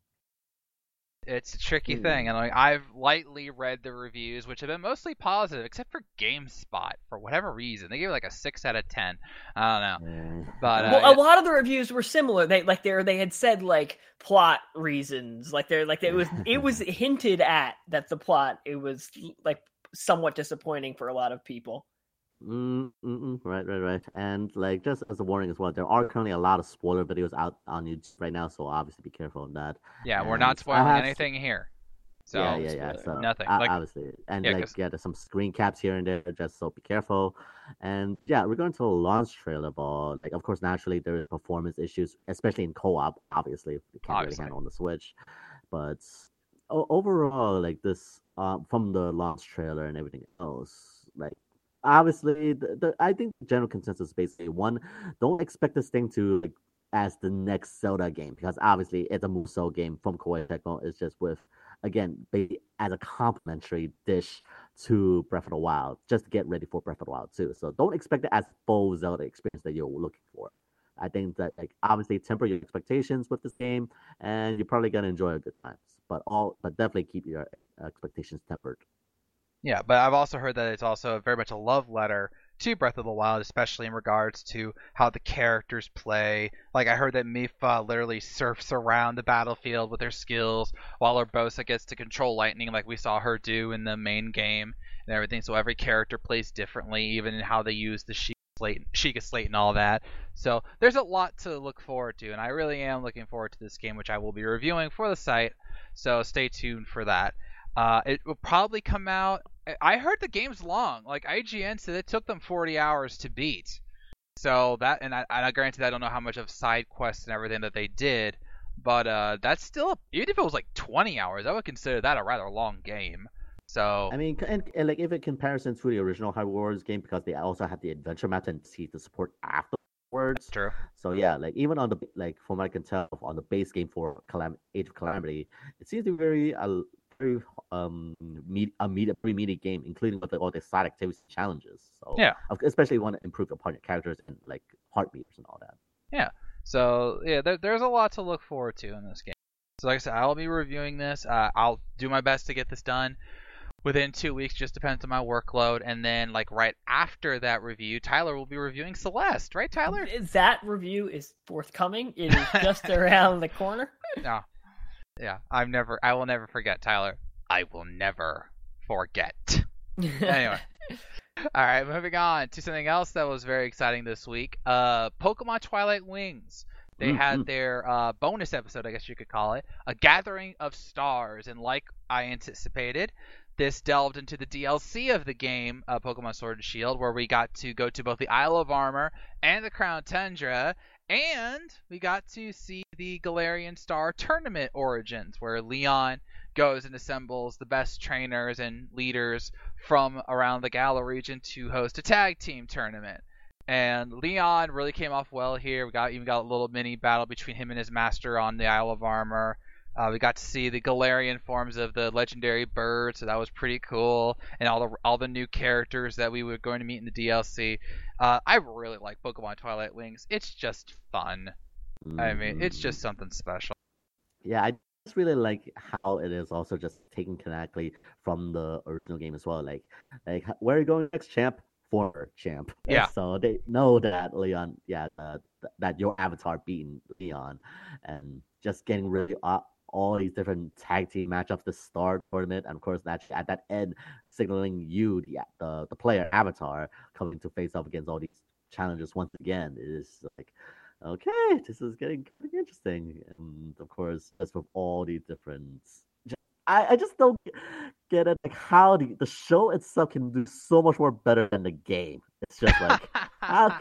It's a tricky thing, and like I've lightly read the reviews, which have been mostly positive, except for GameSpot for whatever reason. They gave it like a six out of ten. I don't know, but uh, well, a lot of the reviews were similar. They like they they had said like plot reasons, like they're like it was it was hinted at that the plot it was like somewhat disappointing for a lot of people. Mm, mm-mm, right, right, right. And like just as a warning as well, there are currently a lot of spoiler videos out on YouTube right now, so obviously be careful of that. Yeah, and we're not spoiling have... anything here. So yeah, yeah, yeah. So nothing. Uh, like, obviously, and yeah, like cause... yeah, there's some screen caps here and there, just so be careful. And yeah, we're going to the launch trailer, but like of course, naturally there are performance issues, especially in co-op. Obviously, you can't obviously. really handle on the Switch, but o- overall, like this, uh, from the launch trailer and everything else, like. Obviously, the, the I think the general consensus is basically one, don't expect this thing to like as the next Zelda game, because obviously it's a Musou game from Koei Tecmo. It's just with again basically as a complimentary dish to Breath of the Wild, just to get ready for Breath of the Wild too. So don't expect it as full Zelda experience that you're looking for. I think that like obviously temper your expectations with this game, and you're probably gonna enjoy a good time. But all but definitely keep your expectations tempered. Yeah, but I've also heard that it's also very much a love letter to Breath of the Wild, especially in regards to how the characters play. Like, I heard that Mipha literally surfs around the battlefield with her skills, while Urbosa gets to control lightning like we saw her do in the main game and everything. So every character plays differently, even in how they use the Sheikah Slate, Sheikah Slate and all that. So there's a lot to look forward to, and I really am looking forward to this game, which I will be reviewing for the site. So stay tuned for that. Uh, it will probably come out. I heard the game's long. Like I G N said, it took them forty hours to beat. So that, and I, I granted I don't know how much of side quests and everything that they did, but uh, that's still, even if it was like twenty hours, I would consider that a rather long game. So I mean, and, and like if in comparison to the original Hyrule Warriors game, because they also had the adventure map and see the support afterwards. That's true. So yeah, like even on the like from what I can tell on the base game for Calam- Age of Calamity, it seems to be very. Uh, very um meet a meet a pretty meaty game, including with like, all the side activities and challenges. So yeah, especially want to improve upon your characters and like heartbeats and all that. Yeah. So yeah, there, there's a lot to look forward to in this game. So like I said, I'll be reviewing this. Uh, I'll do my best to get this done within two weeks. Just depends on my workload. And then like right after that review, Tyler will be reviewing Celeste, right, Tyler? That review is forthcoming. It is just around the corner. No. Yeah, I've never, I will never forget, Tyler. I will never forget. Anyway. All right, moving on to something else that was very exciting this week. Uh, Pokemon Twilight Wings. They Mm-hmm. had their uh, bonus episode, I guess you could call it, a gathering of stars. And like I anticipated, this delved into the D L C of the game, uh, Pokemon Sword and Shield, where we got to go to both the Isle of Armor and the Crown Tundra. And we got to see the Galarian Star Tournament Origins, where Leon goes and assembles the best trainers and leaders from around the Galar region to host a tag team tournament. And Leon really came off well here. We got even got a little mini battle between him and his master on the Isle of Armor. Uh, we got to see the Galarian forms of the legendary bird, so that was pretty cool. And all the all the new characters that we were going to meet in the D L C. Uh, I really like Pokemon Twilight Wings. It's just fun. I mean, it's just something special. Yeah, I just really like how it is also just taken canonically from the original game as well. Like, like where are you going next, champ? Former champ. Yeah. So they know that Leon, yeah, uh, th- that your avatar beating Leon, and just getting really uh, all these different tag team matchups to start tournament, and of course that at that end signaling you, the the, the player avatar, coming to face off against all these challenges once again. It is like, okay, this is getting kind of interesting, and of course, just with all these different. I, I just don't get it, like how the, the show itself can do so much more better than the game. It's just like how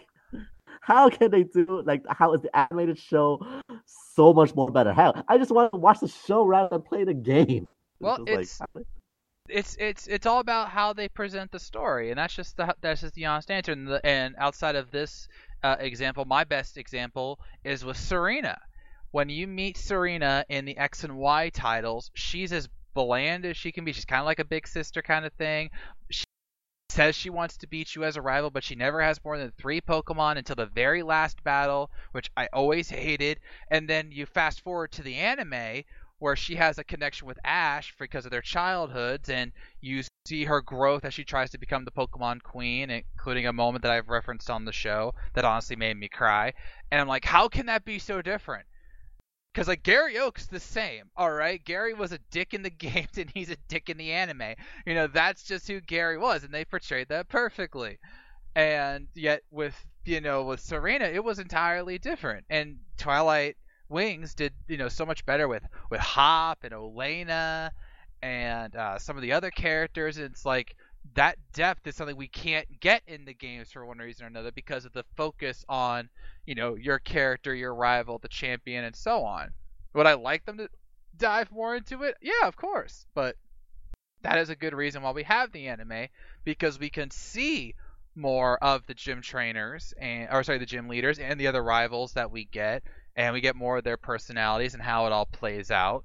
how can they do like how is the animated show so much more better? Hell, I just want to watch the show rather than play the game. Well, it's it's like, it's it's it's all about how they present the story, and that's just the that's just the honest answer. And, the, and outside of this uh, example, my best example is with Serena. When you meet Serena in the X and Y titles, she's as bland as she can be. She's kind of like a big sister kind of thing. She says she wants to beat you as a rival, but she never has more than three Pokemon until the very last battle, which I always hated. And then you fast forward to the anime, where she has a connection with Ash because of their childhoods, and you see her growth as she tries to become the Pokemon Queen, including a moment that I've referenced on the show that honestly made me cry. And I'm like, how can that be so different? Because, like, Gary Oak's the same, all right? Gary was a dick in the games, and he's a dick in the anime. You know, that's just who Gary was, and they portrayed that perfectly. And yet, with, you know, with Serena, it was entirely different. And Twilight Wings did, you know, so much better with, with Hop and Olena and uh, some of the other characters. It's like, that depth is something we can't get in the games for one reason or another because of the focus on, you know, your character, your rival, the champion, and so on. Would I like them to dive more into it? Yeah, of course. But that is a good reason why we have the anime, because we can see more of the gym trainers and or sorry, the gym leaders and the other rivals that we get, and we get more of their personalities and how it all plays out.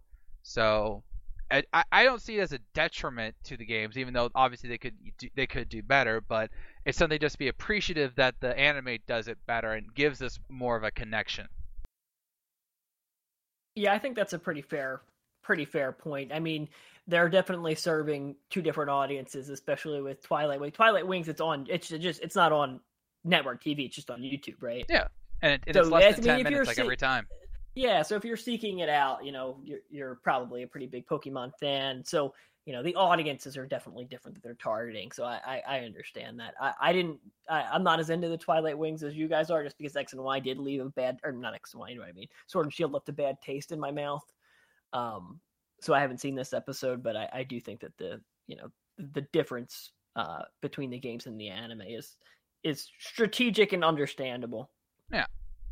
So I, I don't see it as a detriment to the games, even though obviously they could do, they could do better. But it's something just to be appreciative that the anime does it better and gives us more of a connection. Yeah, I think that's a pretty fair, pretty fair point. I mean, they're definitely serving two different audiences, especially with Twilight Wings. Twilight Wings, it's on. It's just it's not on network T V. It's just on YouTube, right? Yeah, and, it, and So, it's less I than mean, ten if you're minutes, like see- every time. Yeah, so if you're seeking it out, you know, you're you're probably a pretty big Pokemon fan. So, you know, the audiences are definitely different that they're targeting. So I, I, I understand that. I, I didn't I, I'm not as into the Twilight Wings as you guys are, just because X and Y did leave a bad or not X and Y, you know what I mean? Sword and Shield left a bad taste in my mouth. Um so I haven't seen this episode, but I, I do think that the you know the difference uh between the games and the anime is is strategic and understandable. Yeah.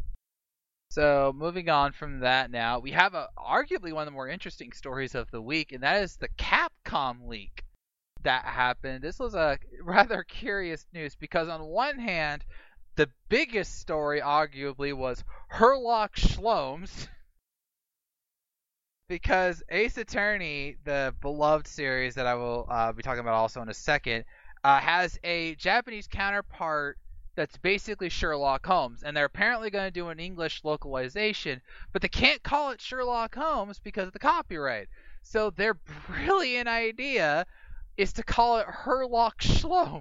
So moving on from that now, we have a, arguably one of the more interesting stories of the week, and that is the Capcom leak that happened. This was a rather curious news because on one hand, the biggest story arguably was Herlock Sholmes, because Ace Attorney, the beloved series that I will uh, be talking about also in a second, uh, has a Japanese counterpart that's basically Sherlock Holmes, and they're apparently going to do an English localization, but they can't call it Sherlock Holmes because of the copyright. So their brilliant idea is to call it Herlock Sholmes.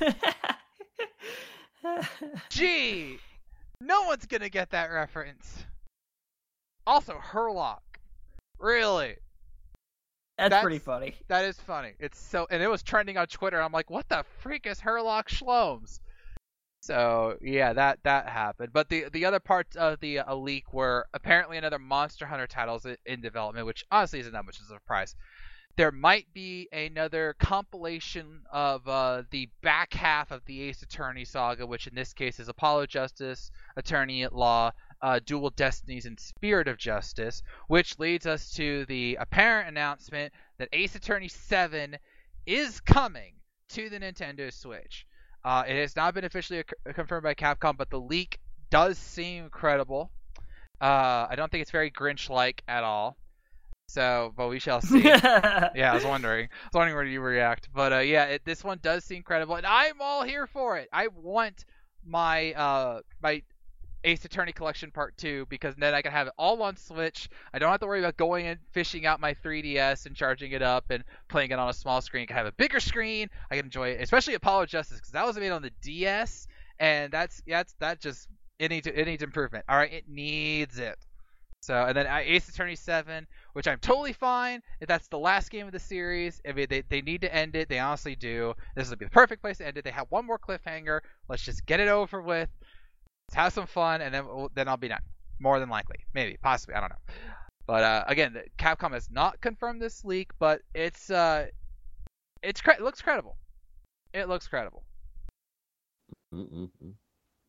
Gee, no one's going to get that reference. Also, Herlock. Really? That's, That's pretty funny. That is funny. It's so, and it was trending on Twitter. I'm like, what the freak is Herlock Shlomes? So yeah, that that happened. But the the other parts of the uh, leak were apparently another Monster Hunter titles in, in development, which honestly isn't that much of a surprise. There might be another compilation of uh, the back half of the Ace Attorney saga, which in this case is Apollo Justice, Attorney at Law, uh, Dual Destinies, and Spirit of Justice, which leads us to the apparent announcement that Ace Attorney seven is coming to the Nintendo Switch. Uh, it has not been officially ac- confirmed by Capcom, but the leak does seem credible. Uh, I don't think it's very Grinch-like at all. So, but we shall see. Yeah, I was wondering. I was wondering where you react. But uh, yeah, it, this one does seem credible, and I'm all here for it. I want my uh, my Ace Attorney Collection Part two, because then I can have it all on Switch. I don't have to worry about going and fishing out my three D S and charging it up and playing it on a small screen. I can have a bigger screen. I can enjoy it, especially Apollo Justice, because that was made on the D S, and that's yeah, that's that just it needs it needs improvement. All right, it needs it. So, and then Ace Attorney seven, which I'm totally fine if that's the last game of the series. I mean, they, they need to end it. They honestly do. This would be the perfect place to end it. They have one more cliffhanger. Let's just get it over with. Let's have some fun, and then then I'll be done. More than likely. Maybe. Possibly. I don't know. But, uh, again, Capcom has not confirmed this leak, but it's, uh, it's it looks credible. It looks credible. Mm-mm-mm.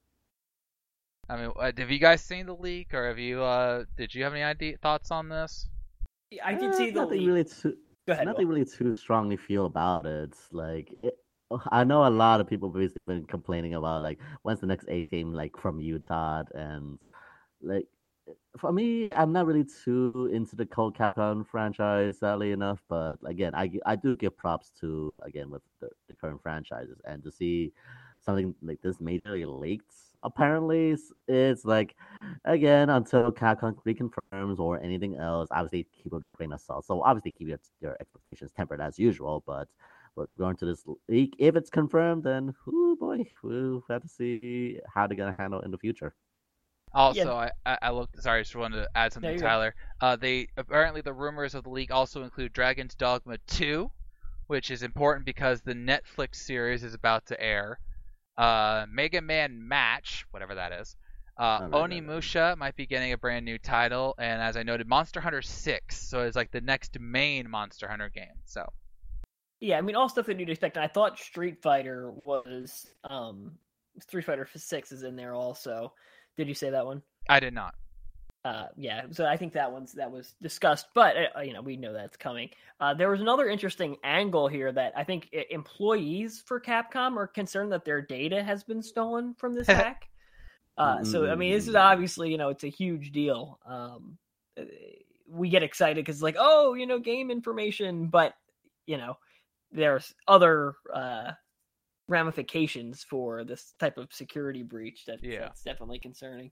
I mean, have you guys seen the leak, or have you? Uh, did you have any idea thoughts on this? I did Uh, see the nothing leak. really too, Go ahead. nothing Will. really too strongly feel about it. Like, it, I know a lot of people basically been complaining about like when's the next A game like from Utah, and like for me, I'm not really too into the Cold Capcom franchise, sadly enough. But again, I I do give props to again with the, the current franchises, and to see something like this majorly leaked. Apparently, it's, it's like, again, until Capcom reconfirms or anything else, obviously keep a grain of salt. So obviously keep your, your expectations tempered as usual. But we're going to this leak. If it's confirmed, then oh boy, we'll have to see how they're gonna handle it in the future. Also, Yeah. I, I I looked. Sorry, I just wanted to add something, No, to you're Tyler. Uh, they apparently the rumors of the leak also include Dragon's Dogma two, which is important because the Netflix series is about to air. Uh, Mega Man Match, whatever that is. Uh, Oh, right, right, right. Onimusha might be getting a brand new title, and as I noted, Monster Hunter six. So it's like the next main Monster Hunter game. So Yeah, I mean, all stuff that you'd expect. And I thought Street Fighter was um, Street Fighter six is in there also. Did you say that one? I did not. Uh, yeah, so I think that one's that was discussed, but uh, you know we know that's coming. Uh, there was another interesting angle here that I think I- employees for Capcom are concerned that their data has been stolen from this hack. Uh, so I mean, this is obviously you know it's a huge deal. Um, uh, we get excited because like oh you know game information, but you know there's other uh, ramifications for this type of security breach that, Yeah. that's definitely concerning.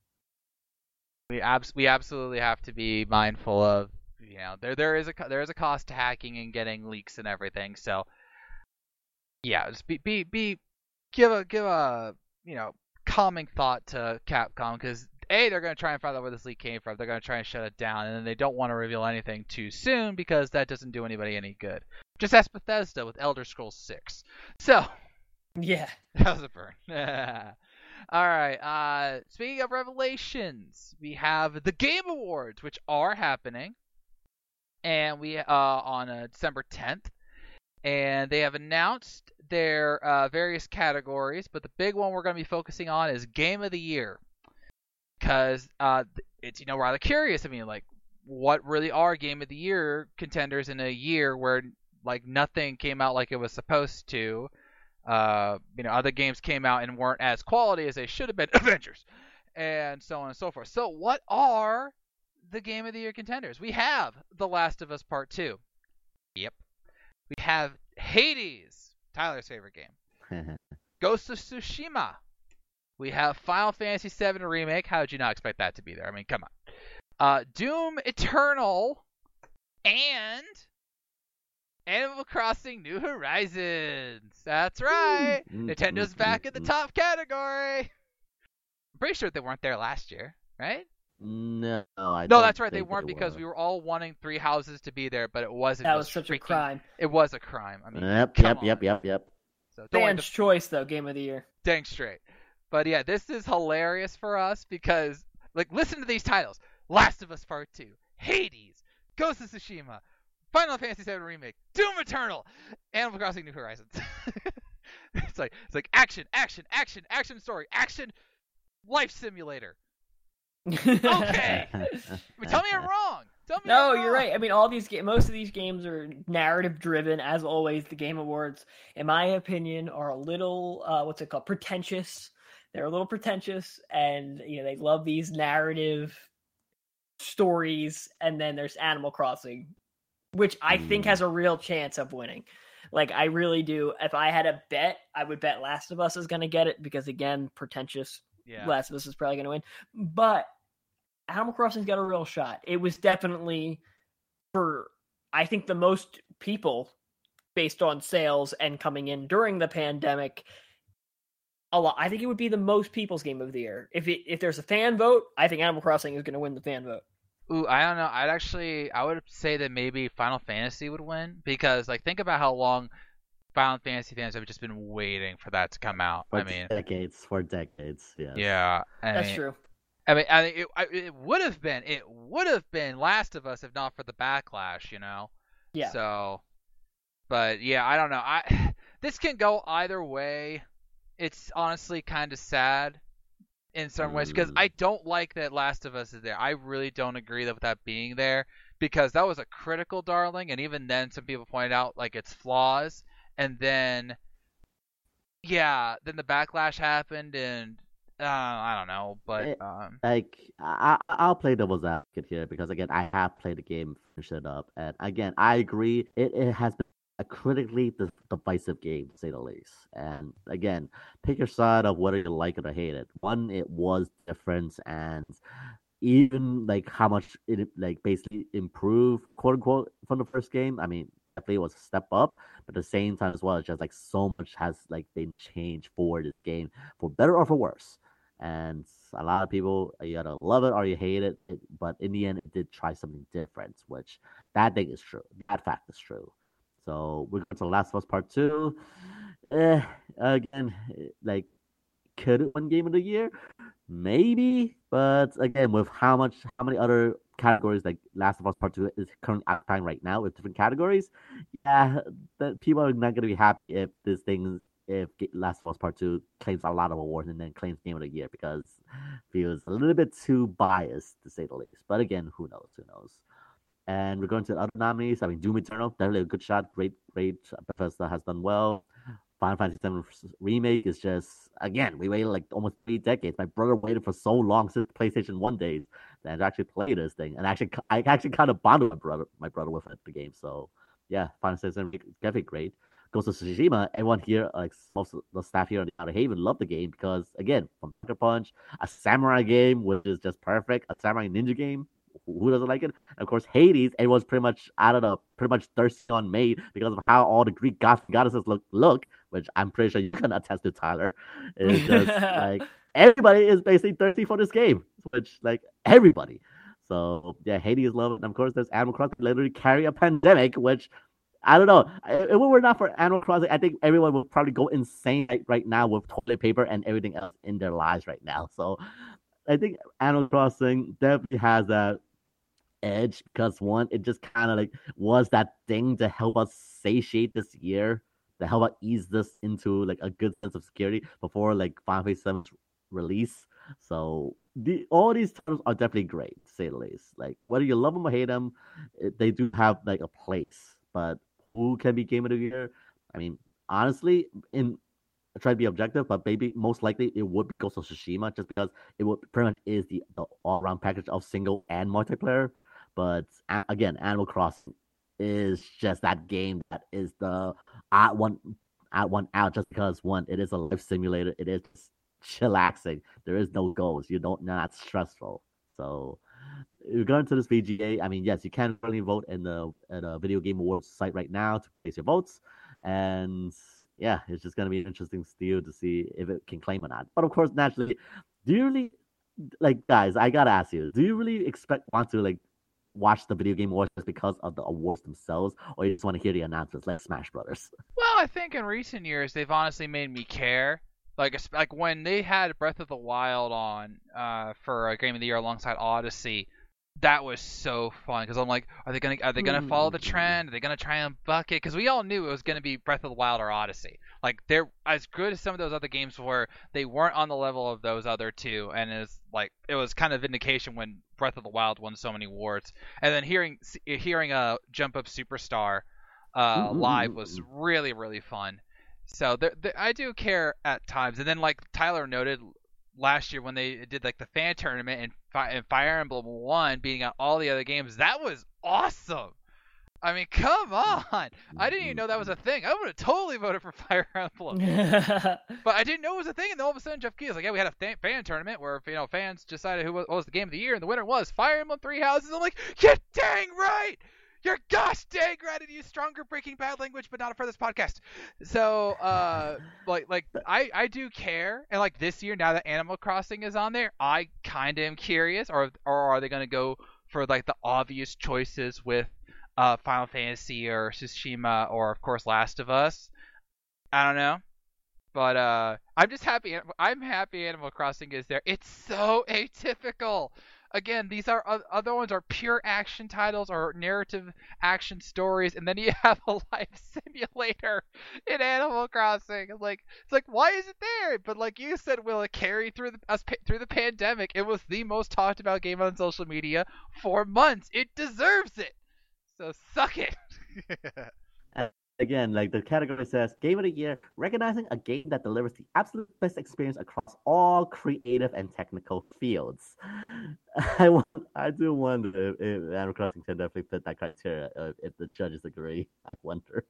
We abs- we absolutely have to be mindful of, you know, there there is a co- there is a cost to hacking and getting leaks and everything. So yeah, just be be be give a give a you know calming thought to Capcom, because A, they're going to try and find out where this leak came from. They're going to try and shut it down, and then they don't want to reveal anything too soon because that doesn't do anybody any good. Just ask Bethesda with Elder Scrolls six. So Yeah. that was a burn. All right. Uh, speaking of revelations, we have the Game Awards, which are happening, and we uh on uh, December tenth, and they have announced their uh, various categories, but the big one we're going to be focusing on is Game of the Year, because uh, it's you know rather curious. I mean, like, what really are Game of the Year contenders in a year where like nothing came out like it was supposed to? Uh, you know, other games came out and weren't as quality as they should have been, Avengers, and so on and so forth. So what are the Game of the Year contenders? We have The Last of Us Part two. Yep. We have Hades, Tyler's favorite game. Ghost of Tsushima. We have Final Fantasy seven Remake. How did you not expect that to be there? I mean, come on. Uh, Doom Eternal and Animal Crossing New Horizons. That's right. Nintendo's back in the top category. I'm pretty sure they weren't there last year, right? No, I No, don't that's right. They think weren't they because were. we were all wanting Three Houses to be there, but it wasn't. That It was such a freaking, crime. It was a crime. I mean, Yep, come yep, on. yep, yep, yep. So don't worry. Fans' choice though, game of the year. Dang straight. But yeah, this is hilarious for us because, like, listen to these titles: Last of Us Part Two, Hades, Ghost of Tsushima, Final Fantasy seven Remake, Doom Eternal, Animal Crossing New Horizons. it's like it's like action, action, action, action story, action, life simulator. Okay. I mean, tell me I'm wrong. Tell me No, I'm you're wrong. right. I mean, all these ga- most of these games are narrative driven, as always. The Game Awards, in my opinion, are a little uh, what's it called? Pretentious. They're a little pretentious, and you know they love these narrative stories. And then there's Animal Crossing, which I think Mm. has a real chance of winning. Like I really do. If I had a bet, I would bet Last of Us is going to get it because again, pretentious. Yeah. Last of Us is probably going to win, but Animal Crossing's got a real shot. It was definitely for, I think, the most people based on sales and coming in during the pandemic. A lot. I think it would be the most people's game of the year. If it if there's a fan vote, I think Animal Crossing is going to win the fan vote. Ooh, I don't know. I'd actually, I would say that maybe Final Fantasy would win because, like, think about how long Final Fantasy fans have just been waiting for that to come out. For I mean, decades, for decades, yes. yeah. I That's mean, true. I mean, I think it, I- it would have been, it would have been Last of Us if not for the backlash, you know. Yeah. So, but yeah, I don't know. I this can go either way. It's honestly kind of sad in some ways because Mm. I don't like that Last of Us is there. I really don't agree with that being there because that was a critical darling, and even then, some people pointed out like its flaws, and then yeah, then the backlash happened, and uh, I don't know, but Eh, um, Like I, I- I'll play devil's advocate here because again, I have played the game, finished it up, and again, I agree. It, it has been a critically di- divisive game to say the least. And again, pick your side of whether you like it or hate it. One, it was different, and even like how much it like basically improved, quote unquote, from the first game. I mean, definitely was a step up, but at the same time as well, it's just like so much has like been changed for this game, for better or for worse. And a lot of people, you gotta love it or you hate it, it but in the end, it did try something different, which that thing is true. That fact is true. So we're going to The Last of Us Part Two. Eh, again, eh, like could it win Game of the Year? Maybe, but again, with how much, how many other categories like Last of Us Part Two is currently occupying right now with different categories, yeah, that people are not gonna be happy if this thing, if Ga- Last of Us Part Two claims a lot of awards and then claims Game of the Year because it feels a little bit too biased to say the least. But again, who knows? Who knows? And we're going to the other nominees. I mean, Doom Eternal, definitely a good shot. Great, great. Bethesda has done well. Final Fantasy seven Remake is just, again, we waited like almost three decades. My brother waited for so long since PlayStation one days and actually play this thing. And actually, I actually kind of bonded my brother, my brother with it, the game. So yeah, Final Fantasy seven Remake is definitely great. Ghost of Tsushima, everyone here, like most of the staff here on the Outer Haven, love the game because, again, from Sucker Punch, a samurai game, which is just perfect, a samurai ninja game. Who doesn't like it? And of course, Hades, everyone's pretty much out of the pretty much thirsty on made because of how all the Greek gods and goddesses look look, which I'm pretty sure you can attest to, Tyler. It's just like everybody is basically thirsty for this game, which like everybody. So yeah, Hades love it. And of course, there's Animal Crossing literally carry a pandemic, which I don't know. If it were not for Animal Crossing, I think everyone would probably go insane right, right now with toilet paper and everything else in their lives right now. So I think Animal Crossing definitely has that edge because one, it just kind of like was that thing to help us satiate this year, to help us ease this into like a good sense of security before like Final Fantasy seven's release. So the all these titles are definitely great, to say the least. Like whether you love them or hate them, it, they do have like a place. But who can be Game of the Year? I mean, honestly, in I try to be objective, but maybe most likely it would be Ghost of Tsushima just because it would pretty much is the, the all around package of single and multiplayer. But a- again, Animal Crossing is just that game that is the odd one, odd one out just because one, it is a life simulator. It is chillaxing. There is no goals. You don't not stressful. So you're going to this V G A. I mean, yes, you can currently vote in the at a video game awards site right now to place your votes, and yeah, it's just going to be an interesting steal to see if it can claim or not. But of course, naturally, do you really like guys, I gotta ask you: do you really expect want to like watch the video game awards just because of the awards themselves, or you just want to hear the announcements like Smash Brothers? Well, I think in recent years they've honestly made me care. Like es- like when they had Breath of the Wild on uh, for a Game of the Year alongside Odyssey, that was so fun because I'm like, are they gonna are they gonna follow the trend? Are they gonna try and buck it? Because we all knew it was gonna be Breath of the Wild or Odyssey. Like they're as good as some of those other games were, they weren't on the level of those other two, and it's like it was kind of vindication when Breath of the Wild won so many awards. And then hearing hearing a uh, Jump Up Superstar uh, live was really really fun. So there, there, I do care at times. And then like Tyler noted last year when they did like the fan tournament and, Fi- and Fire Emblem won, beating out all the other games, that was awesome. I mean, come on! I didn't even know that was a thing. I would have totally voted for Fire Emblem, but I didn't know it was a thing. And then all of a sudden, Jeff Keighley was like, "Yeah, we had a fan, fan tournament where you know fans decided who was, what was the game of the year, and the winner was Fire Emblem Three Houses." I'm like, "You're dang right! You're gosh dang right to use stronger Breaking Bad language, but not for this podcast." So, uh, like, like I, I do care, and like this year, now that Animal Crossing is on there, I kind of am curious, or or are they gonna go for like the obvious choices with uh Final Fantasy or Tsushima or of course Last of Us? I don't know, but uh, I'm just happy. I'm happy Animal Crossing is there. It's so atypical. Again, these are other ones are pure action titles or narrative action stories, and then you have a life simulator in Animal Crossing. It's like it's like why is it there? But like you said, will it carry through the us through the pandemic? It was the most talked about game on social media for months. It deserves it. So suck it. And again, like the category says, Game of the Year, recognizing a game that delivers the absolute best experience across all creative and technical fields. I want, I do wonder if, if Animal Crossing can definitely fit that criteria. Uh, if the judges agree, I wonder.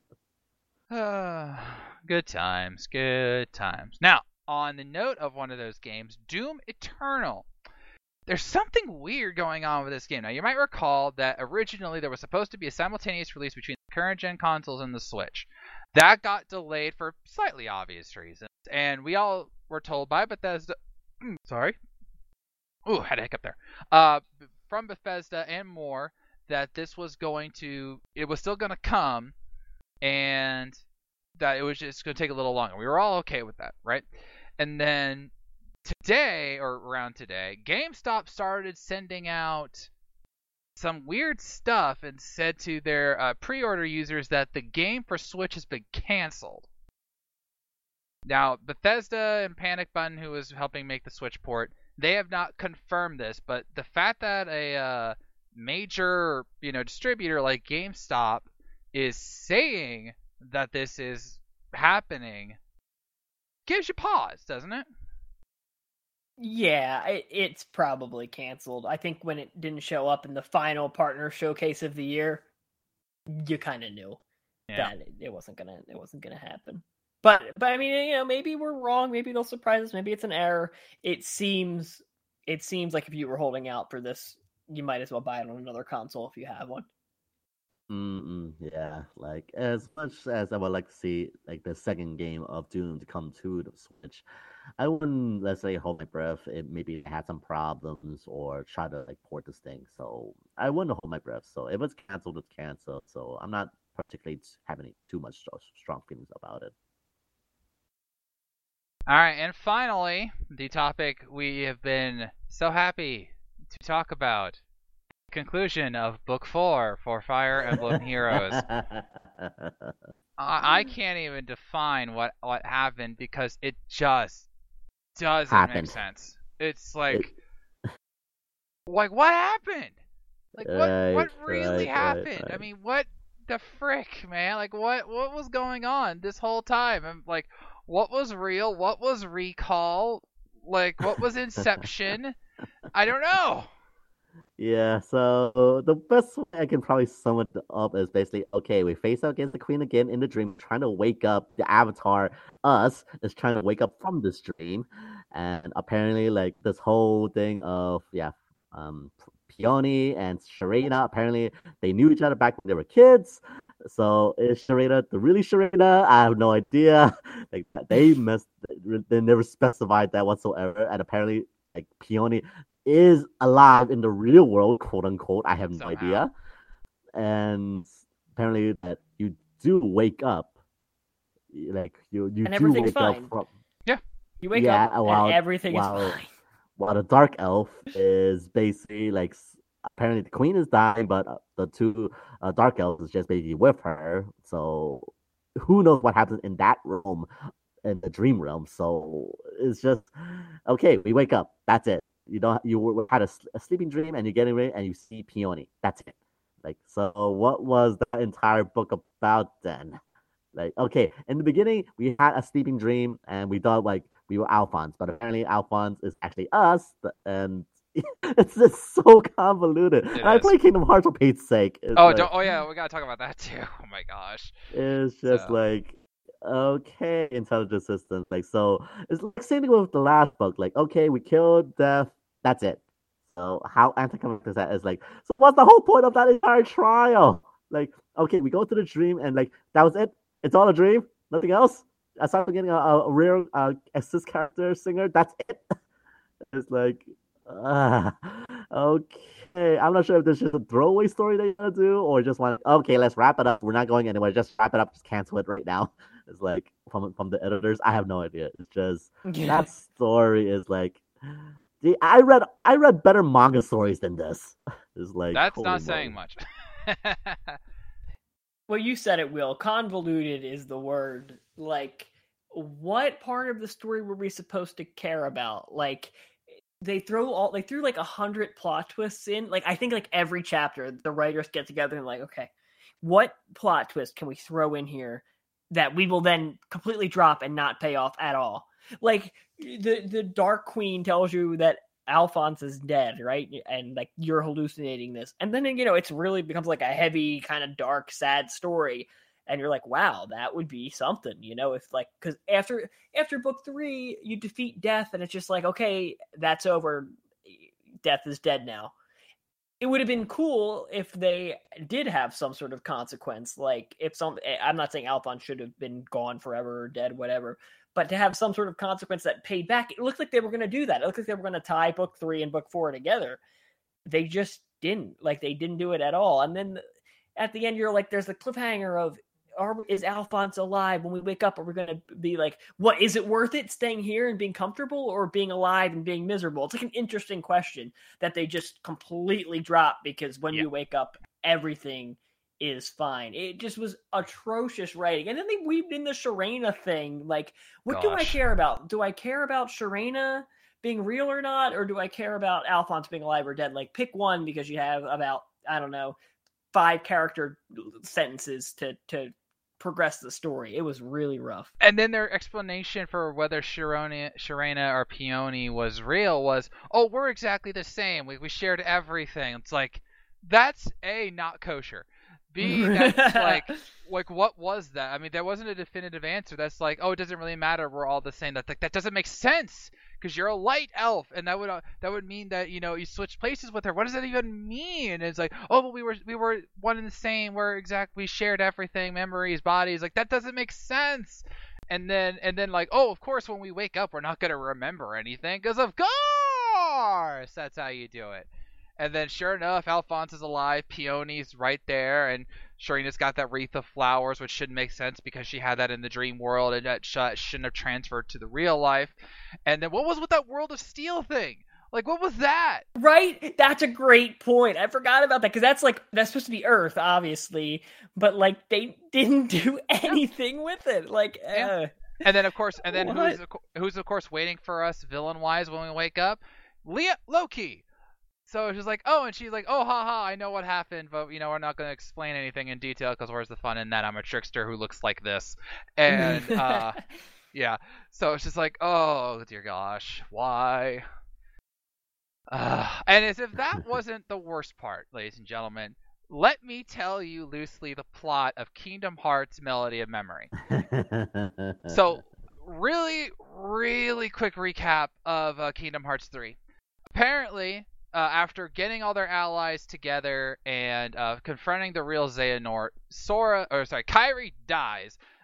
Good times, good times. Now, on the note of one of those games, Doom Eternal. There's something weird going on with this game. Now, you might recall that originally there was supposed to be a simultaneous release between the current gen consoles and the Switch. That got delayed for slightly obvious reasons. And we all were told by Bethesda... Sorry. Ooh, had a hiccup there. Uh, from Bethesda and more, that this was going to... It was still going to come, and that it was just going to take a little longer. We were all okay with that, right? And then... Today, or around today, GameStop started sending out some weird stuff and said to their uh, pre-order users that the game for Switch has been canceled. Now, Bethesda and Panic Button, who was helping make the Switch port, they have not confirmed this, but the fact that a uh, major, you know, distributor like GameStop is saying that this is happening gives you pause, doesn't it? Yeah, it, it's probably canceled. I think when it didn't show up in the final partner showcase of the year, you kind of knew yeah. that it, it wasn't gonna it wasn't gonna happen. But but I mean, you know, maybe we're wrong. Maybe they'll surprise us. Maybe it's an error. It seems it seems like if you were holding out for this, you might as well buy it on another console if you have one. Mm-mm, yeah, like as much as I would like to see like the second game of Doom to come to the Switch, I wouldn't, let's say, hold my breath. It maybe had some problems or try to like port this thing. So I wouldn't hold my breath. So if it's canceled, it's canceled. So I'm not particularly having too much strong feelings about it. All right, and finally, the topic we have been so happy to talk about. Conclusion of Book Four for Fire Emblem Heroes. I, I can't even define what what happened because it just doesn't happened. make sense. It's like, it... like what happened? Like what right, what really right, happened? Right, right. I mean, what the frick, man? Like what what was going on this whole time? I'm like, what was real? What was Recall? Like what was Inception? I don't know. Yeah, so the best way I can probably sum it up is basically, okay, we face out against the queen again in the dream, trying to wake up. The avatar, us, is trying to wake up from this dream. And apparently, like, this whole thing of, yeah, um, Peony and Sharada, apparently they knew each other back when they were kids. So is Sharada the really Sharada? I have no idea. Like, they messed, they never specified that whatsoever. And apparently, like Peony is alive in the real world, quote unquote. I have no Somehow. idea. And apparently that you do wake up, like you you And do everything's wake fine. up from You wake Yeah, up while- and everything while- is fine. while the dark elf is basically like s- apparently the queen is dying, but uh, the two uh, dark elves is just basically with her. So who knows what happens in that realm, in the dream realm. So it's just okay. We wake up. That's it. You don't. You were- had a, s- a sleeping dream, and you're getting ready, and you see Peony. That's it. Like, so what was that entire book about then? Like, okay, in the beginning we had a sleeping dream, and we thought like we were Alphonse, but apparently Alphonse is actually us, th- and it's just so convoluted. It and I is. play Kingdom Hearts for Pete's sake. It's Oh, like, don't. Oh yeah, we gotta talk about that too. Oh my gosh. It's just So- like, okay, intelligent systems. Like, so it's like same thing with the last book. Like, okay, we killed Death. That's it. So how anticlimactic is that? Is like, so what's the whole point of that entire trial? Like, okay, we go to the dream, and like that was it. It's all a dream. Nothing else. Aside from getting a, a real uh, assist character singer, that's it. It's like, uh, okay. I'm not sure if this is a throwaway story they want to do, or just want, okay, let's wrap it up. We're not going anywhere. Just wrap it up. Just cancel it right now. It's like from from the editors. I have no idea. It's just that story is like, gee, I read I read better manga stories than this. It's like That's holy not saying moly. much. Well, you said it, Will. Convoluted is the word. Like, what part of the story were we supposed to care about? Like, they throw all they threw like a hundred plot twists in. Like, I think like every chapter, the writers get together and like, okay, what plot twist can we throw in here that we will then completely drop and not pay off at all? Like, the the Dark Queen tells you that Alphonse is dead, right? And like you're hallucinating this. And then, you know, it's really becomes like a heavy, kind of dark, sad story. And you're like, wow, that would be something, you know, if like, because after after book three, you defeat Death, and it's just like, okay, that's over. Death is dead now. It would have been cool if they did have some sort of consequence. Like, if some, I'm not saying Alphonse should have been gone forever or dead, whatever, but to have some sort of consequence that paid back. It looked like they were going to do that. It looked like they were going to tie book three and book four together. They just didn't. Like, they didn't do it at all. And then at the end, you're like, there's the cliffhanger of, are, is Alphonse alive? When we wake up, are we going to be like, what, is it worth it staying here and being comfortable, or being alive and being miserable? It's like an interesting question that they just completely drop, because when Yeah. you wake up, everything is fine. It just was atrocious writing. And then they weaved in the Sharena thing. Like, what do I Gosh. care about? Do I care about Sharena being real or not? Or do I care about Alphonse being alive or dead? Like, pick one, because you have about, I don't know, five character sentences to, to progress the story. It was really rough. And then their explanation for whether Sharona, Sharena or Peony was real was, oh, we're exactly the same. We we shared everything. It's like, that's A, not kosher. B, that's like, like what was that? I mean, there wasn't a definitive answer. That's like, oh, it doesn't really matter. We're all the same. That's like, that doesn't make sense, because you're a light elf, and that would uh, that would mean that, you know, you switch places with her. What does that even mean? And it's like, oh, but we were we were one and the same. We're exact. We shared everything, memories, bodies. Like, that doesn't make sense. And then and then like, oh, of course, when we wake up, we're not gonna remember anything, because of course that's how you do it. And then sure enough, Alphonse is alive, Peony's right there, and Sharena's got that wreath of flowers, which shouldn't make sense because she had that in the dream world, and that sh- shouldn't have transferred to the real life. And then what was with that World of Steel thing? Like, what was that? Right? That's a great point. I forgot about that, because that's like, that's supposed to be Earth, obviously, but like they didn't do anything with it. Like, Yeah. uh, And then of course, and then What? who's of co- who's of course waiting for us villain wise when we wake up? Leah Loki. So she's like, oh, and she's like, oh, haha, I know what happened, but, you know, we're not going to explain anything in detail, because where's the fun in that? I'm a trickster who looks like this. And, uh, yeah. So it's just like, oh, dear gosh, why? Uh, and as if that wasn't the worst part, ladies and gentlemen, let me tell you loosely the plot of Kingdom Hearts Melody of Memory. So, really, really quick recap of uh, Kingdom Hearts three. Apparently, uh, after getting all their allies together and uh, confronting the real Xehanort, Sora, or sorry, Kairi dies.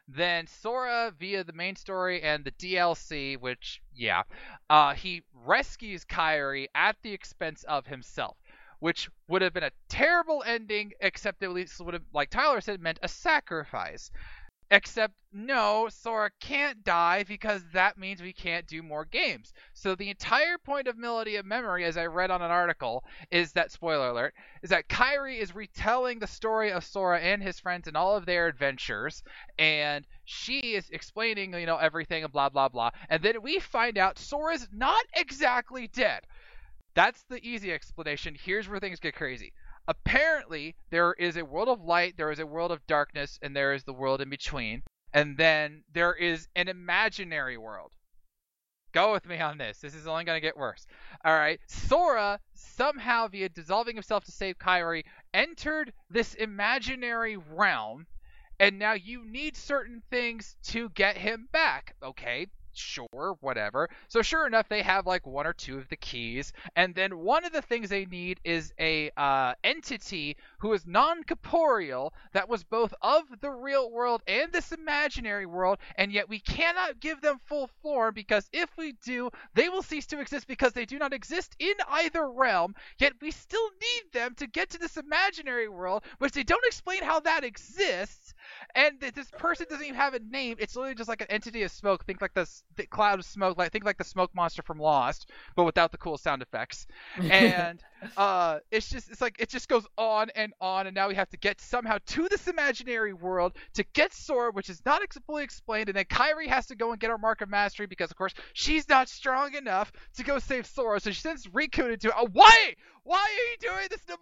Then Sora, via the main story and the D L C, which, yeah, uh, he rescues Kairi at the expense of himself, which would have been a terrible ending, except at least would have, like Tyler said, meant a sacrifice. Except, no, Sora can't die because that means we can't do more games. So the entire point of Melody of Memory, as I read on an article, is that, spoiler alert, is that Kairi is retelling the story of Sora and his friends and all of their adventures, and she is explaining, you know, everything and blah, blah, blah. And then we find out Sora's not exactly dead. That's the easy explanation. Here's where things get crazy. Apparently, there is a world of light, there is a world of darkness, and there is the world in between. And then there is an imaginary world. Go with me on this. This is only going to get worse. All right. Sora, somehow via dissolving himself to save Kairi, entered this imaginary realm, and now you need certain things to get him back. Okay. Sure, whatever. So sure enough, they have like one or two of the keys, and then one of the things they need is a uh, entity who is non-corporeal that was both of the real world and this imaginary world, and yet we cannot give them full form because if we do, they will cease to exist because they do not exist in either realm, yet we still need them to get to this imaginary world, which they don't explain how that exists, and th- this person doesn't even have a name. It's literally just like an entity of smoke. Think like this the cloud of smoke, like think like the smoke monster from Lost, but without the cool sound effects. And uh, it's just it's like it just goes on and on, and now we have to get somehow to this imaginary world to get Sora, which is not ex- fully explained, and then Kairi has to go and get her Mark of Mastery because, of course, she's not strong enough to go save Sora, so she sends Riku to do it. Oh, why? Why are you doing this,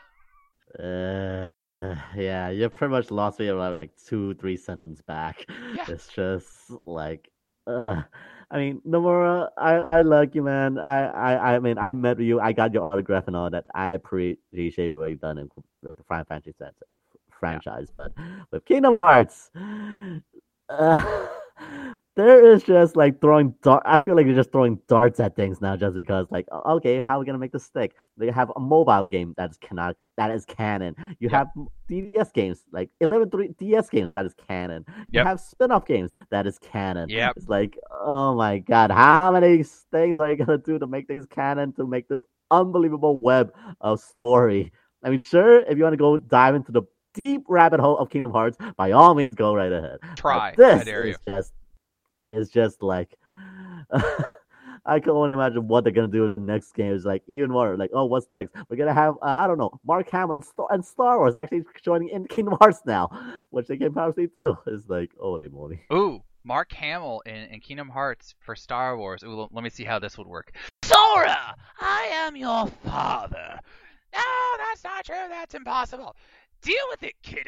Nomura? Uh, yeah, you pretty much lost me about like two, three sentences back. Yeah. It's just like, uh, I mean, Nomura, I, I like you, man. I, I, I mean, I met you. I got your autograph and all that. I appreciate what you've done in the Final Fantasy franchise, yeah. But with Kingdom Hearts, uh, there is just like throwing dart. I feel like you're just throwing darts at things now, just because like, okay, how are we gonna make this stick? They have a mobile game that is cannot, that is canon. You Yep. have D S games like eleven three D S games that is canon. You Yep. have spin-off games that is canon. Yep. It's like, oh my god, how many things are you gonna do to make things canon, to make this unbelievable web of story? I mean, sure, if you want to go dive into the deep rabbit hole of Kingdom Hearts, by all means, go right ahead. Try. But this I dare is you. just, it's just like, I can only imagine what they're gonna do in the next game. It's like even more like, oh, what's next? We're gonna have uh, I don't know, Mark Hamill and Star Wars actually joining in Kingdom Hearts now, which they can probably do. It's like, holy moly. Ooh, Mark Hamill in, in Kingdom Hearts for Star Wars. Ooh, let me see how this would work. Sora, I am your father. No, that's not true. That's impossible. Deal with it, kiddo.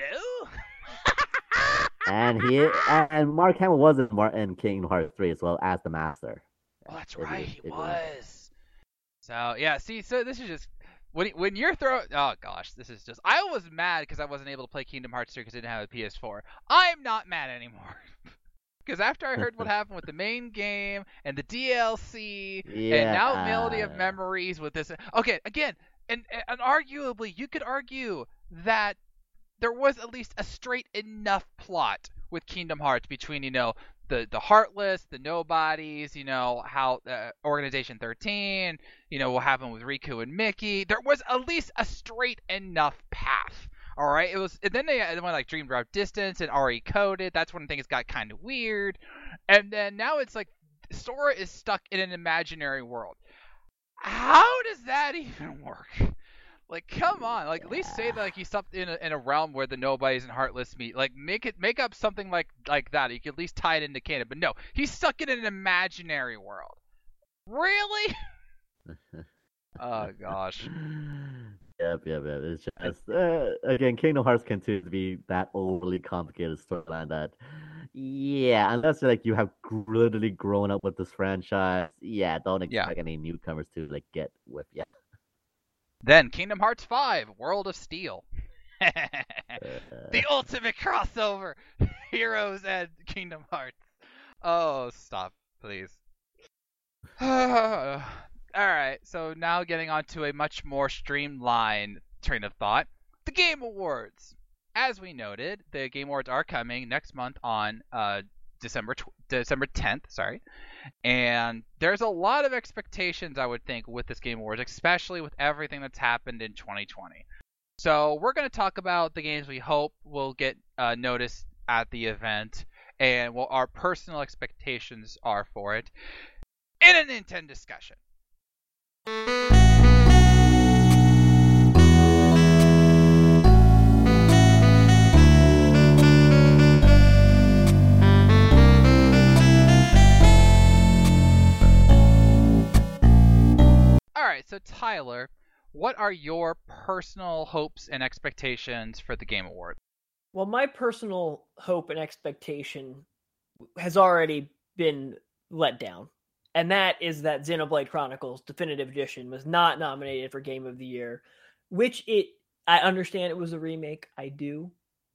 And he and Mark Hamill was in, Mar- in Kingdom Hearts three as well as the Master. Oh, that's It right, is- he it is. was. So yeah, see, so this is just when when you're throwing. Oh gosh, this is just. I was mad because I wasn't able to play Kingdom Hearts three because I didn't have a P S four. I'm not mad anymore. Because after I heard what happened with the main game and the D L C, and now Melody of Yeah. Memories with this. Okay, again, and, and arguably, you could argue that there was at least a straight enough plot with Kingdom Hearts between, you know, the, the Heartless, the Nobodies, you know, how uh, Organization thirteen, you know, what happened with Riku and Mickey. There was at least a straight enough path. All right, it was, and then they, they went like Dream Drop Distance and R E Coded. That's when things got kind of weird, and then now it's like Sora is stuck in an imaginary world. How does that even work? Like, come on, like at least say that like he's stuck in a, in a realm where the Nobodies and Heartless meet. Like, make it make up something like like that. You could at least tie it into canon. But no, he's stuck in an imaginary world. Really? Oh gosh. Yep, yep, yep. It's just uh, again, Kingdom Hearts continues to be that overly complicated storyline that, yeah, unless like you have gr- literally grown up with this franchise, yeah, don't Yeah. expect any newcomers to like get with you. Then Kingdom Hearts five, World of Steel. Uh, The ultimate crossover, Heroes and Kingdom Hearts. Oh, stop, please. Alright, so now getting on to a much more streamlined train of thought. The Game Awards. as we noted, the Game Awards are coming next month on uh, December tw- December tenth, sorry. And there's a lot of expectations, I would think, with this Game Awards, especially with everything that's happened in twenty twenty. So we're going to talk about the games we hope will get uh, noticed at the event and what our personal expectations are for it in a Nintendo discussion. Alright, so Tyler, what are your personal hopes and expectations for the Game Awards? Well, my personal hope and expectation has already been let down. And that is that Xenoblade Chronicles Definitive Edition was not nominated for Game of the Year, which it, I understand it was a remake. I do.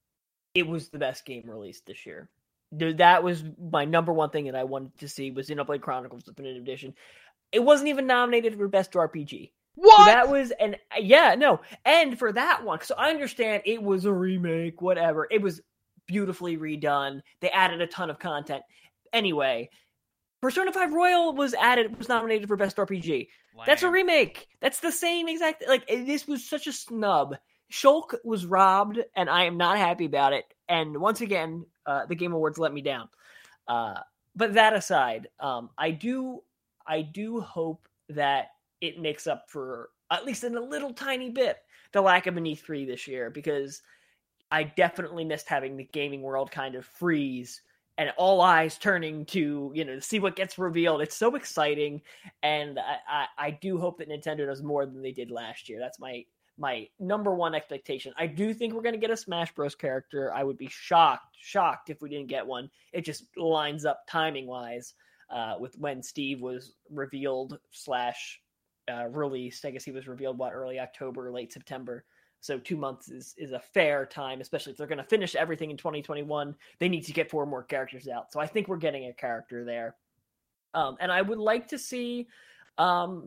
It was the best game released this year. That was my number one thing that I wanted to see was Xenoblade Chronicles Definitive Edition. It wasn't even nominated for Best R P G. What? So that was, and yeah, no. And for that one, so I understand it was a remake, whatever. It was beautifully redone. They added a ton of content. Anyway, Persona five Royal was added, was nominated for Best R P G. Lame. That's a remake. That's the same exact, like, this was such a snub. Shulk was robbed, and I am not happy about it. And once again, uh, the Game Awards let me down. Uh, but that aside, um, I do, I do hope that it makes up for, at least in a little tiny bit, the lack of an E three this year, because I definitely missed having the gaming world kind of freeze and all eyes turning to, you know, to see what gets revealed. It's so exciting, and I, I, I do hope that Nintendo does more than they did last year. That's my my number one expectation. I do think we're going to get a Smash Bros. Character. I would be shocked, shocked if we didn't get one. It just lines up timing-wise uh, with when Steve was revealed slash uh, released. I guess he was revealed, what, early October, late September. So two months is, is a fair time, especially if they're going to finish everything in twenty twenty-one. They need to get four more characters out. So I think we're getting a character there. Um, and I would like to see um,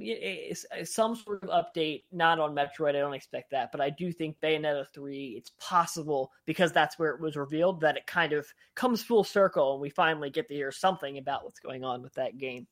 some sort of update, not on Metroid. I don't expect that. But I do think Bayonetta three, it's possible, because that's where it was revealed, that it kind of comes full circle and we finally get to hear something about what's going on with that game.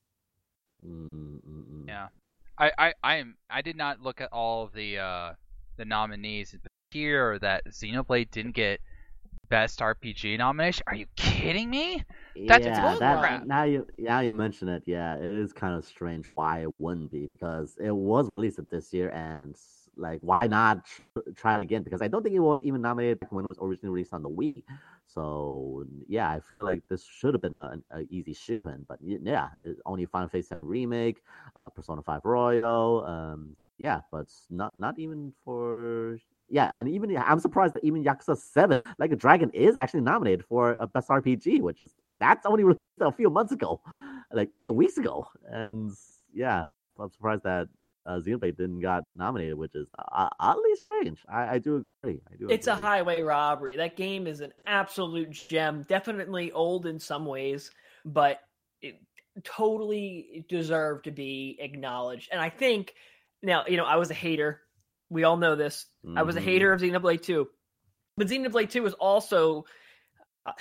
Mm-mm-mm. Yeah. I, I, I am I did not look at all of the uh, the nominees, but here that Xenoblade didn't get Best R P G nomination. Are you kidding me? That's yeah, it's that, crap. now you now you mention it, yeah, it is kind of strange why it wouldn't be, because it was released this year, and like, why not tr- try it again? Because I don't think it was even nominated when it was originally released on the Wii. So yeah, I feel like this should have been an, an easy shipment, but yeah, it's only Final Fantasy seven Remake, uh, Persona five Royal, um, yeah, but not not even for. Yeah, and even I'm surprised that even Yakuza seven, Like a Dragon, is actually nominated for a Best R P G, which that's only released a few months ago, like weeks ago. And yeah, I'm surprised that uh, Xenoblade didn't got nominated, which is uh, oddly strange. I, I do agree. I do. It's agree. a highway robbery. That game is an absolute gem. Definitely old in some ways, but it totally deserved to be acknowledged. And I think now, you know, I was a hater. We all know this. Mm-hmm. I was a hater of Xenoblade two. But Xenoblade two was also, uh,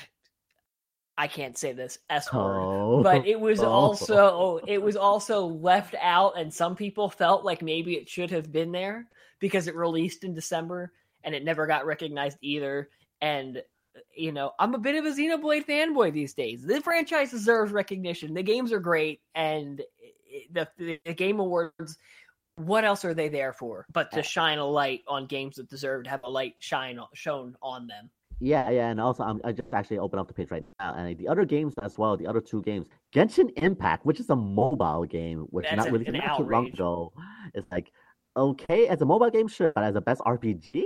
I can't say this S word, oh. but it was oh. also it was also left out, and some people felt like maybe it should have been there because it released in December and it never got recognized either. And you know, I'm a bit of a Xenoblade fanboy these days. The franchise deserves recognition. The games are great, and the the, the Game Awards, what else are they there for but to shine a light on games that deserve to have a light shine shown on them? Yeah, yeah, and also I'm, I just actually opened up the page right now, and the other games as well, the other two games, Genshin Impact, which is a mobile game, which That's not a, really an not too long outrage. ago, it's like, okay, as a mobile game, sure, but as a best R P G,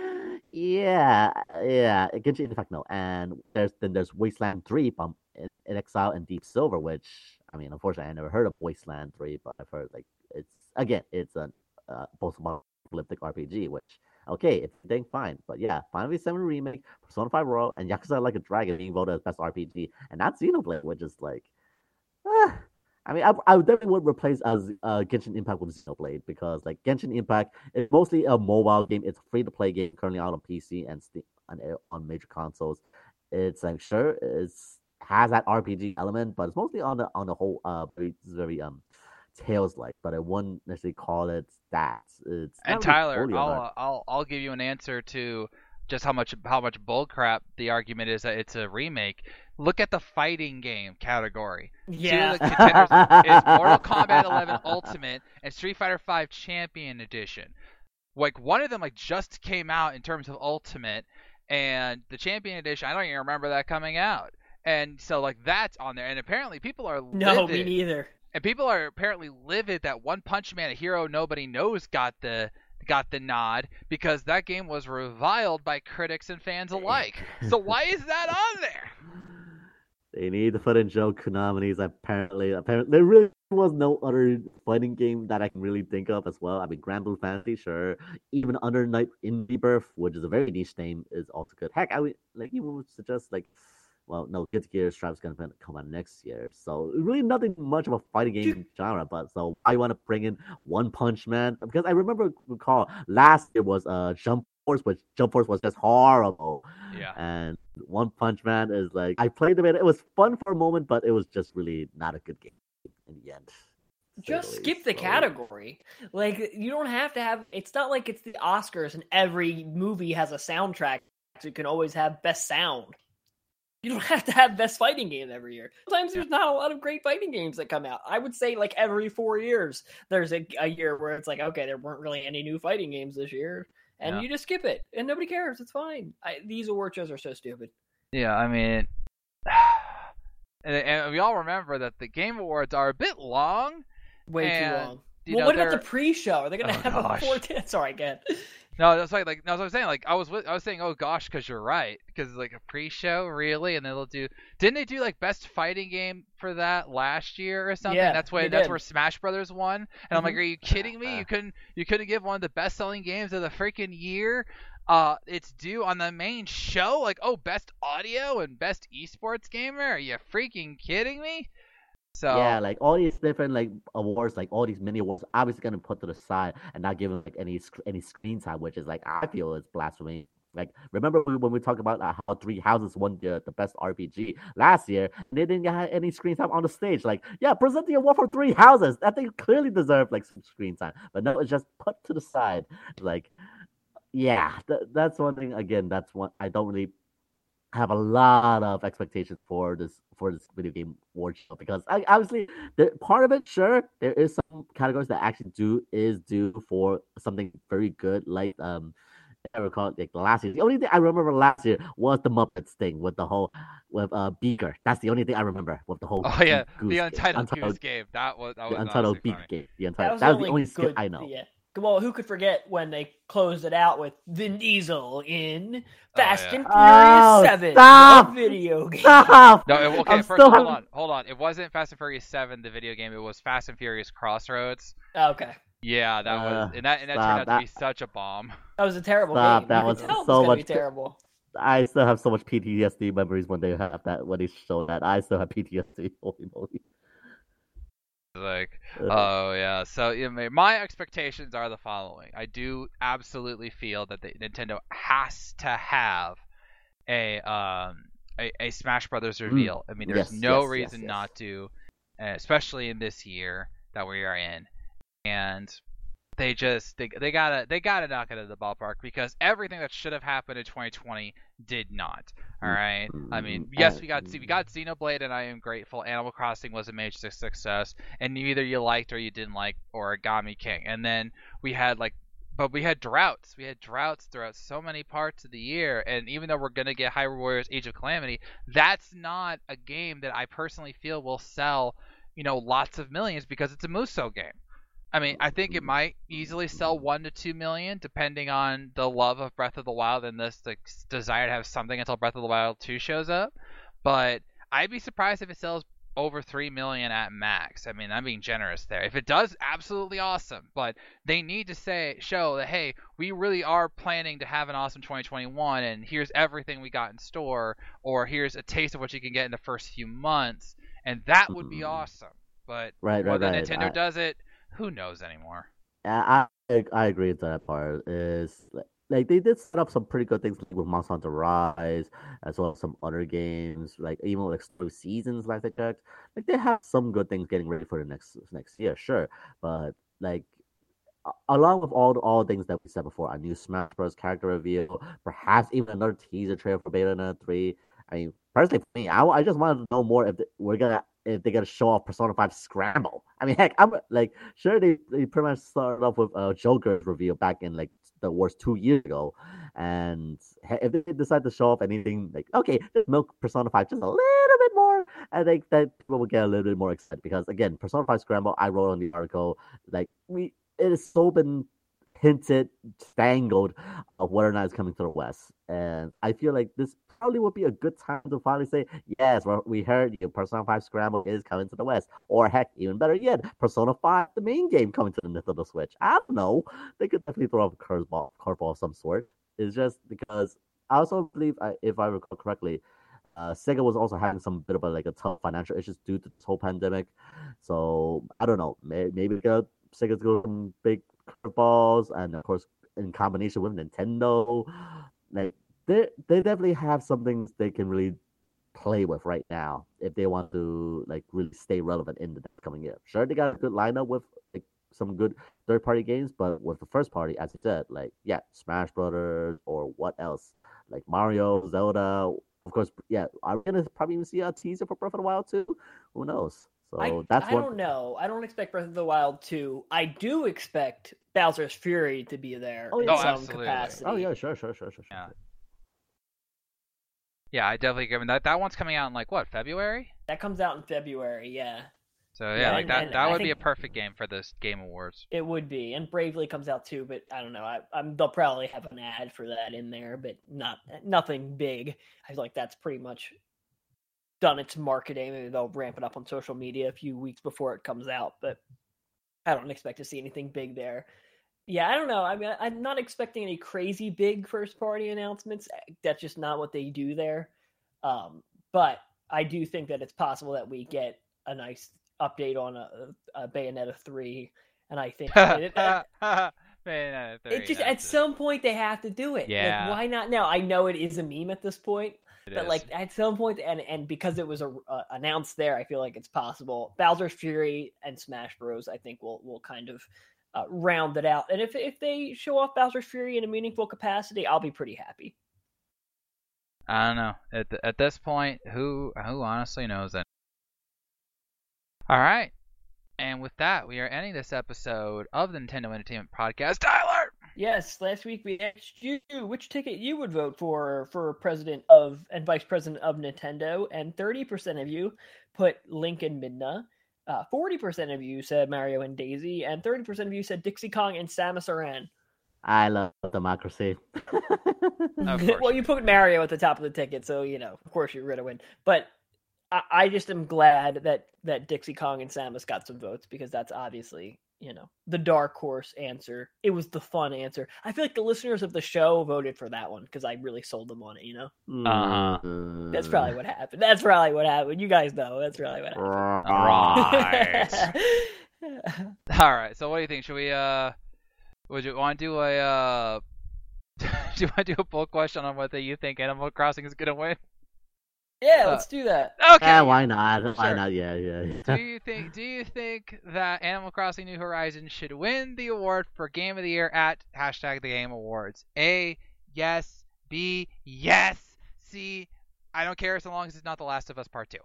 yeah, yeah, Genshin Impact, no. And there's then there's Wasteland three from in, in Exile and Deep Silver, which, I mean, unfortunately, I never heard of Wasteland three, but I've heard, like, it's, again, it's a uh, post-apocalyptic R P G, which, okay, it's dang fine. But yeah, Final Fantasy seven Remake, Persona five Royal, and Yakuza Like a Dragon being voted as best R P G, and that's Xenoblade, which is like, ah. I mean, I, I definitely would replace as uh, Genshin Impact with Xenoblade, because like Genshin Impact is mostly a mobile game. It's a free to play game currently out on P C and Steam, on on major consoles. It's like sure it's has that R P G element, but it's mostly on the on the whole uh very very um Tales like, but I wouldn't necessarily call it that. It's And not really Tyler, fully on I'll our- uh, I'll I'll give you an answer to just how much how much bullcrap the argument is that it's a remake. Look at the fighting game category. Yeah. Two of the contenders is Mortal Kombat eleven Ultimate and Street Fighter five Champion Edition. Like one of them like just came out in terms of Ultimate, and the Champion Edition I don't even remember that coming out. And so like that's on there, and apparently people are No, me livid. neither. And people are apparently livid that One Punch Man, a hero nobody knows, got the got the nod because that game was reviled by critics and fans alike. So why is that on there? They need to put in Joe Konami's apparently. Apparently, there really was no other fighting game that I can really think of as well. I mean, Grand Blue Fantasy, sure. Even Under Night Indie Birth, which is a very niche name, is also good. Heck, I would like even would suggest like. Well, no, Guilty Gear Stripe's gonna come out next year, so really nothing much of a fighting game genre. But so I want to bring in One Punch Man because I remember recall last year was uh Jump Force, which Jump Force was just horrible. Yeah. And One Punch Man is like I played it, it was fun for a moment, but it was just really not a good game in the end. Just So, skip the so- category. Like you don't have to have. It's not like it's the Oscars and every movie has a soundtrack, so you can always have best sound. You don't have to have best fighting game every year. Sometimes there's not a lot of great fighting games that come out. I would say like every four years, there's a, a year where it's like, okay, there weren't really any new fighting games this year, and Yeah. you just skip it, and nobody cares. It's fine. I, these award shows are so stupid. Yeah, I mean, and, and we all remember that the Game Awards are a bit long. Way And, too long. You Well, know, what about they're- the pre-show? Are they going to Oh, have gosh. a four? T- Sorry, again. No, that's like like that's what I'm saying. Like I was with, I was saying, oh gosh, because you're right. Because like a pre-show, really, and then they'll do. Didn't they do like best fighting game for that last year or something? Yeah, that's why they that's did. where Smash Brothers won. And I'm like, Mhm. are you kidding me? You couldn't you couldn't give one of the best-selling games of the freaking year. Uh, it's due on the main show. Like, oh, best audio and best esports gamer. Are you freaking kidding me? So Yeah, like all these different like awards, like all these mini awards, obviously gonna put to the side and not give them like any sc- any screen time, which is like I feel is blasphemy. Like remember when when we talked about uh, how Three Houses won the, the best R P G last year, and they didn't have any screen time on the stage. Like yeah, present the award for Three Houses. That thing clearly deserved like some screen time, but no, it's just put to the side. Like yeah, th- that's one thing. Again, that's one I don't really have a lot of expectations for this for this video game award show because I, obviously the part of it, sure, there is some categories that actually do is due for something very good, like um, I recall like last year. The only thing I remember last year was the Muppets thing with the whole with uh Beaker. That's the only thing I remember with the whole. oh yeah, Goose the game. Untitled Untitled, Goose game. That was that the was Untitled honestly Beaker funny. game. The That Untitled. was, That the was the only only skip good, I know. Yeah. Well, who could forget when they closed it out with Vin Diesel in Oh, Fast yeah. and Furious Oh, seven, stop! the video game. Stop! No, it- okay. I'm First, still hold having- on, hold on. It wasn't Fast and Furious seven, the video game. It was Fast and Furious Crossroads. Okay. Yeah, that was, Uh, and that and that stop, turned out to that- be such a bomb. That was a terrible Stop, game. that You was could tell it so was gonna much- be terrible. I still have so much P T S D memories when they have that when they show that. I still have P T S D. Holy moly! Like, Uh, oh yeah. So you know, my expectations are the following. I do absolutely feel that the, Nintendo has to have a um a, a Smash Brothers reveal. I mean, there's Mm. Yes, no yes, reason yes, yes. not to, uh, especially in this year that we are in. And they just they, they gotta they gotta knock it out of the ballpark because everything that should have happened in twenty twenty did not. All right. I mean, Mm, yes, uh, we got we got Xenoblade, and I am grateful. Animal Crossing was a major su- success, and either you liked or you didn't like Origami King. And then we had like, but we had droughts. We had droughts throughout so many parts of the year. And even though we're gonna get Hyrule Warriors: Age of Calamity, that's not a game that I personally feel will sell, you know, lots of millions because it's a Musou game. I mean, I think it might easily sell one to two million, depending on the love of Breath of the Wild and this the desire to have something until Breath of the Wild two shows up. But I'd be surprised if it sells over three million at max. I mean, I'm being generous there. If it does, absolutely awesome. But they need to say show that hey, we really are planning to have an awesome twenty twenty-one, and here's everything we got in store, or here's a taste of what you can get in the first few months, and that would be Mhm. awesome. But Right, right, whether right. Nintendo I- does it, who knows anymore? I I I agree with that part. Is like they did set up some pretty good things like with Monster Hunter Rise, as well as some other games, like even like through seasons, like they checked. Like they have some good things getting ready for the next next year, sure. But like a- along with all the all the things that we said before, a new Smash Bros. Character reveal, perhaps even another teaser trailer for Bayonetta three. I mean, personally for me, I, I just wanted to know more if the, we're gonna if they're gonna show off Persona five Scramble. I mean, heck, I'm like sure they, they pretty much started off with uh, Joker's reveal back in like the was two years ago, and he- if they decide to show off anything like okay, just milk Persona five just a little bit more, I think that people will get a little bit more excited because again, Persona five Scramble, I wrote on the article like we it has so been hinted, spangled of whether or not it's coming to the West. And I feel like this probably would be a good time to finally say, yes, well, we heard you, Persona five Scramble is coming to the West. Or heck, even better yet, Persona five, the main game, coming to the Nintendo Switch. I don't know. They could definitely throw up a curveball, curveball of some sort. It's just because I also believe, I- if I recall correctly, uh, Sega was also having some bit of a like a tough financial issues due to this whole pandemic. So I don't know. May- Maybe Sega Sega's going some big curveballs, and of course in combination with Nintendo, like they they definitely have some things they can really play with right now if they want to like really stay relevant in the next coming year. Sure, they got a good lineup with like some good third party games, but with the first party, as you said, like yeah, Smash Brothers or what else, like Mario, Zelda. Of course, yeah, are we gonna probably even see a teaser for Breath of the Wild too? Who knows? So I, that's I one. don't know. I don't expect Breath of the Wild two. I do expect Bowser's Fury to be there Oh, in yeah. Oh, some absolutely. capacity. Oh yeah, sure, sure, sure, sure, sure. Yeah. Yeah, I definitely give that. That one's coming out in like what, February? That comes out in February, yeah. So yeah, Yeah, like and- that. and that I would be a think- perfect game for this Game Awards. It would be, and Bravely comes out too, but I don't know. I, I'm they'll probably have an ad for that in there, but not nothing big. I feel like that's pretty much done its marketing. Maybe they'll ramp it up on social media a few weeks before it comes out, but I don't expect to see anything big there. Yeah, I don't know. I mean, I'm not expecting any crazy big first party announcements. That's just not what they do there. Um, but I do think that it's possible that we get a nice update on a, a Bayonetta three, and I think it, it, Man, it just at some point they have to do it. Yeah. Like, why not now? I know it is a meme at this point, it but is. like at some point, and and because it was a, uh, announced there, I feel like it's possible. Bowser's Fury and Smash Bros. I think will will kind of uh, round it out. And if if they show off Bowser's Fury in a meaningful capacity, I'll be pretty happy. I don't know. At th- at this point, who who honestly knows that? All right. And with that, we are ending this episode of the Nintendo Entertainment Podcast. Tyler! Yes, last week we asked you which ticket you would vote for for president of and vice president of Nintendo, and thirty percent of you put Link and Midna. Uh, forty percent of you said Mario and Daisy, and thirty percent of you said Dixie Kong and Samus Aran. I love democracy. Of course. Well, you put Mario at the top of the ticket, so you know, of course, you're going to win. But I, I just am glad that that Dixie Kong and Samus got some votes because that's obviously, you know, the dark horse answer. It was the fun answer. I feel like the listeners of the show voted for that one because I really sold them on it. You know, Uh-huh. Mm. that's probably what happened. That's probably what happened. You guys know that's probably what happened. Right. All right. So what do you think? Should we uh, would you want to do a uh, do you want to do a poll question on whether you think Animal Crossing is gonna win? Yeah, Uh, let's do that. Okay. Yeah, why not? Why Sure. not? Yeah, yeah. Do yeah. you think do you think that Animal Crossing New Horizons should win the award for Game of the Year at hashtag the Game Awards? A, yes. B, yes. C, I don't care so long as it's not The Last of Us Part Two.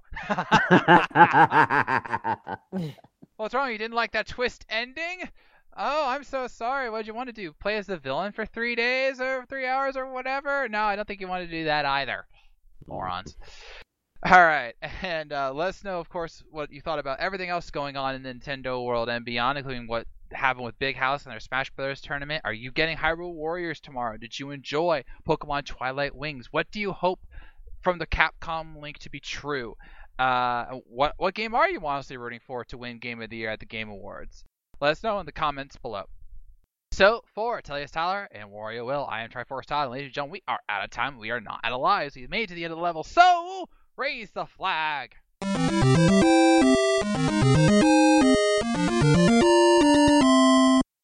What's wrong? You didn't like that twist ending? Oh, I'm so sorry. What'd you want to do? Play as the villain for three days or three hours or whatever? No, I don't think you want to do that either. Morons. All right, and uh, let us know, of course, what you thought about everything else going on in the Nintendo world and beyond, including what happened with Big House and their Smash Brothers tournament. Are you getting Hyrule Warriors tomorrow? Did you enjoy Pokemon Twilight Wings? What do you hope from the Capcom link to be true? Uh, what what game are you honestly rooting for to win Game of the Year at the Game Awards? Let us know in the comments below. So, for Telius Tyler and Wario Will, I am Triforce Todd, and ladies and gentlemen, we are out of time. We are not out of lives. We've made it to the end of the level, so raise the flag!